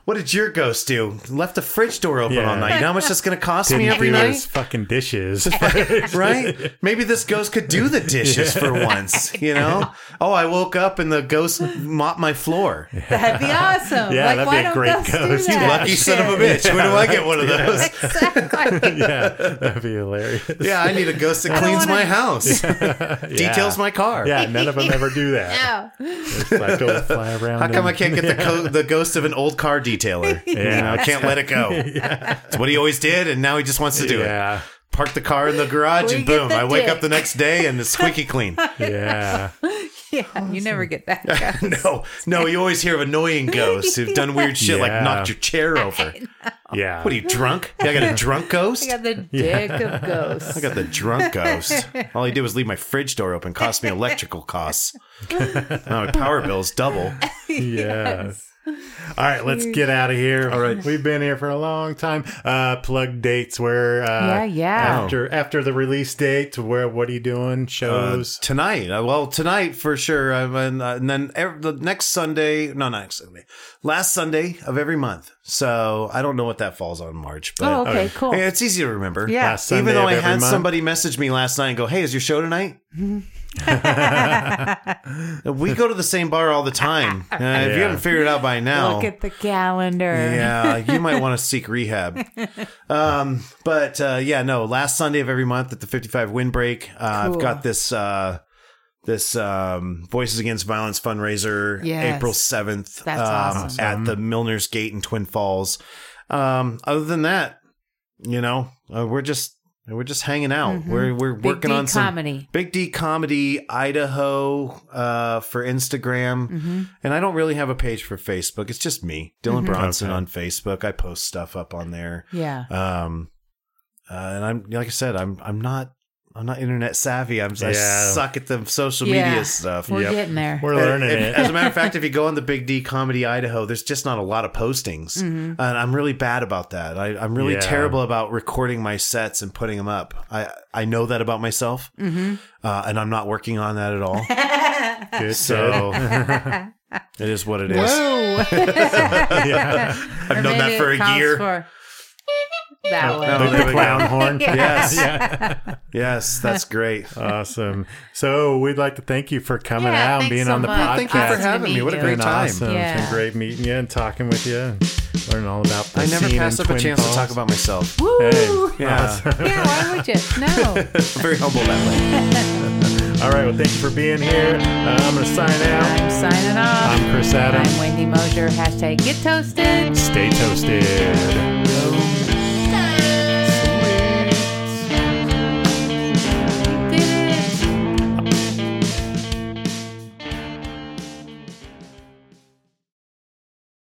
What did your ghost do? Left the fridge door open Yeah. all night. You know how much that's going to cost me Didn't every do night? his fucking dishes. Right? Maybe this ghost could do the dishes for once, you know? Oh, I woke up and the ghost mopped my floor. That'd be awesome. Yeah, like, that'd why be a don't great ghosts do ghost. that? Lucky son of a bitch. When do I get one of those? Exactly. Yeah, that'd be hilarious. Yeah, I need a ghost that cleans my house, details my car. Yeah, none of them ever do that. No. It's like go fly around. How come and- I can't get the co- the ghost of an old car detailer? Yeah. You know, I can't let it go. It's what he always did, and now he just wants to do it. Yeah, Park the car in the garage, We and get boom! the I wake dick. up the next day, and it's squeaky clean. yeah. Yeah, you never get that ghost. No, no, you always hear of annoying ghosts who've done weird shit, like Yeah. knocked your chair over. Yeah. What are you, drunk? I got a drunk ghost? I got the dick of ghosts. I got the drunk ghost. All he did was leave my fridge door open, cost me electrical costs. Now my power bill's double. Yes. All right, let's get out of here. All right. We've been here for a long time. Uh, plug dates where uh, Yeah, yeah. after after the release date, where what are you doing? Uh, Shows. tonight, uh, well, tonight for sure. I'm, and, uh, and then ev- the next Sunday, no, not next Sunday, last Sunday of every month. So I don't know what that falls on in March, but Oh, okay, cool. Hey, it's easy to remember. Yeah. Last Sunday Even though of I every had month? somebody message me last night and go, "Hey, is your show tonight?" We go to the same bar all the time. Uh, If you Yeah. haven't figured it out by now, Look at the calendar. yeah, you might want to seek rehab. Um, but uh, yeah, no, last Sunday of every month at the fifty-five Windbreak, uh, I've Cool. got this uh, this um, Voices Against Violence fundraiser, Yes. April seventh, That's um, awesome. at the Milner's Gate in Twin Falls. Um, other than that, you know, uh, we're just we're just hanging out. We're we're Mm-hmm. Big working D on some comedy. Big D Comedy Idaho uh, for Instagram. Mm-hmm. And I don't really have a page for Facebook. It's just me, Dylan Bronson Okay. on Facebook. I post stuff up on there. Yeah. Um, uh, and I'm like I said, I'm I'm not I'm not internet savvy. I'm I Yeah. suck at the social Yeah. media stuff. We're Yep. getting there. We're learning If- it. As a matter of fact, if you go on the Big D Comedy Idaho, there's just not a lot of postings, and I'm really bad about that. I, I'm really Yeah. terrible about recording my sets and putting them up. I I know that about myself, uh, and I'm not working on that at all. Good. So it is what it is. Whoa. yeah. I've known that for a year. For that one. Oh, The, there the we clown go. horn. Yes. Yeah. Yes, that's great. Awesome. So we'd like to thank you for coming Yeah, out and thanks being so on the much. podcast. Thank you for Awesome to having me. meet What a you. great Been time. awesome. It's Yeah. been great meeting you and talking with you. Learning all about the I never scene pass in up a Twin chance to Falls. talk about myself. Woo. Hey. Yeah. Yeah, why would you? No. I'm very humble that way. All right. Well, thank you for being here. Uh, I'm going to sign out. I'm signing off. I'm Chris Adams. I'm Wendy Mosier. Hashtag get toasted. Stay toasted.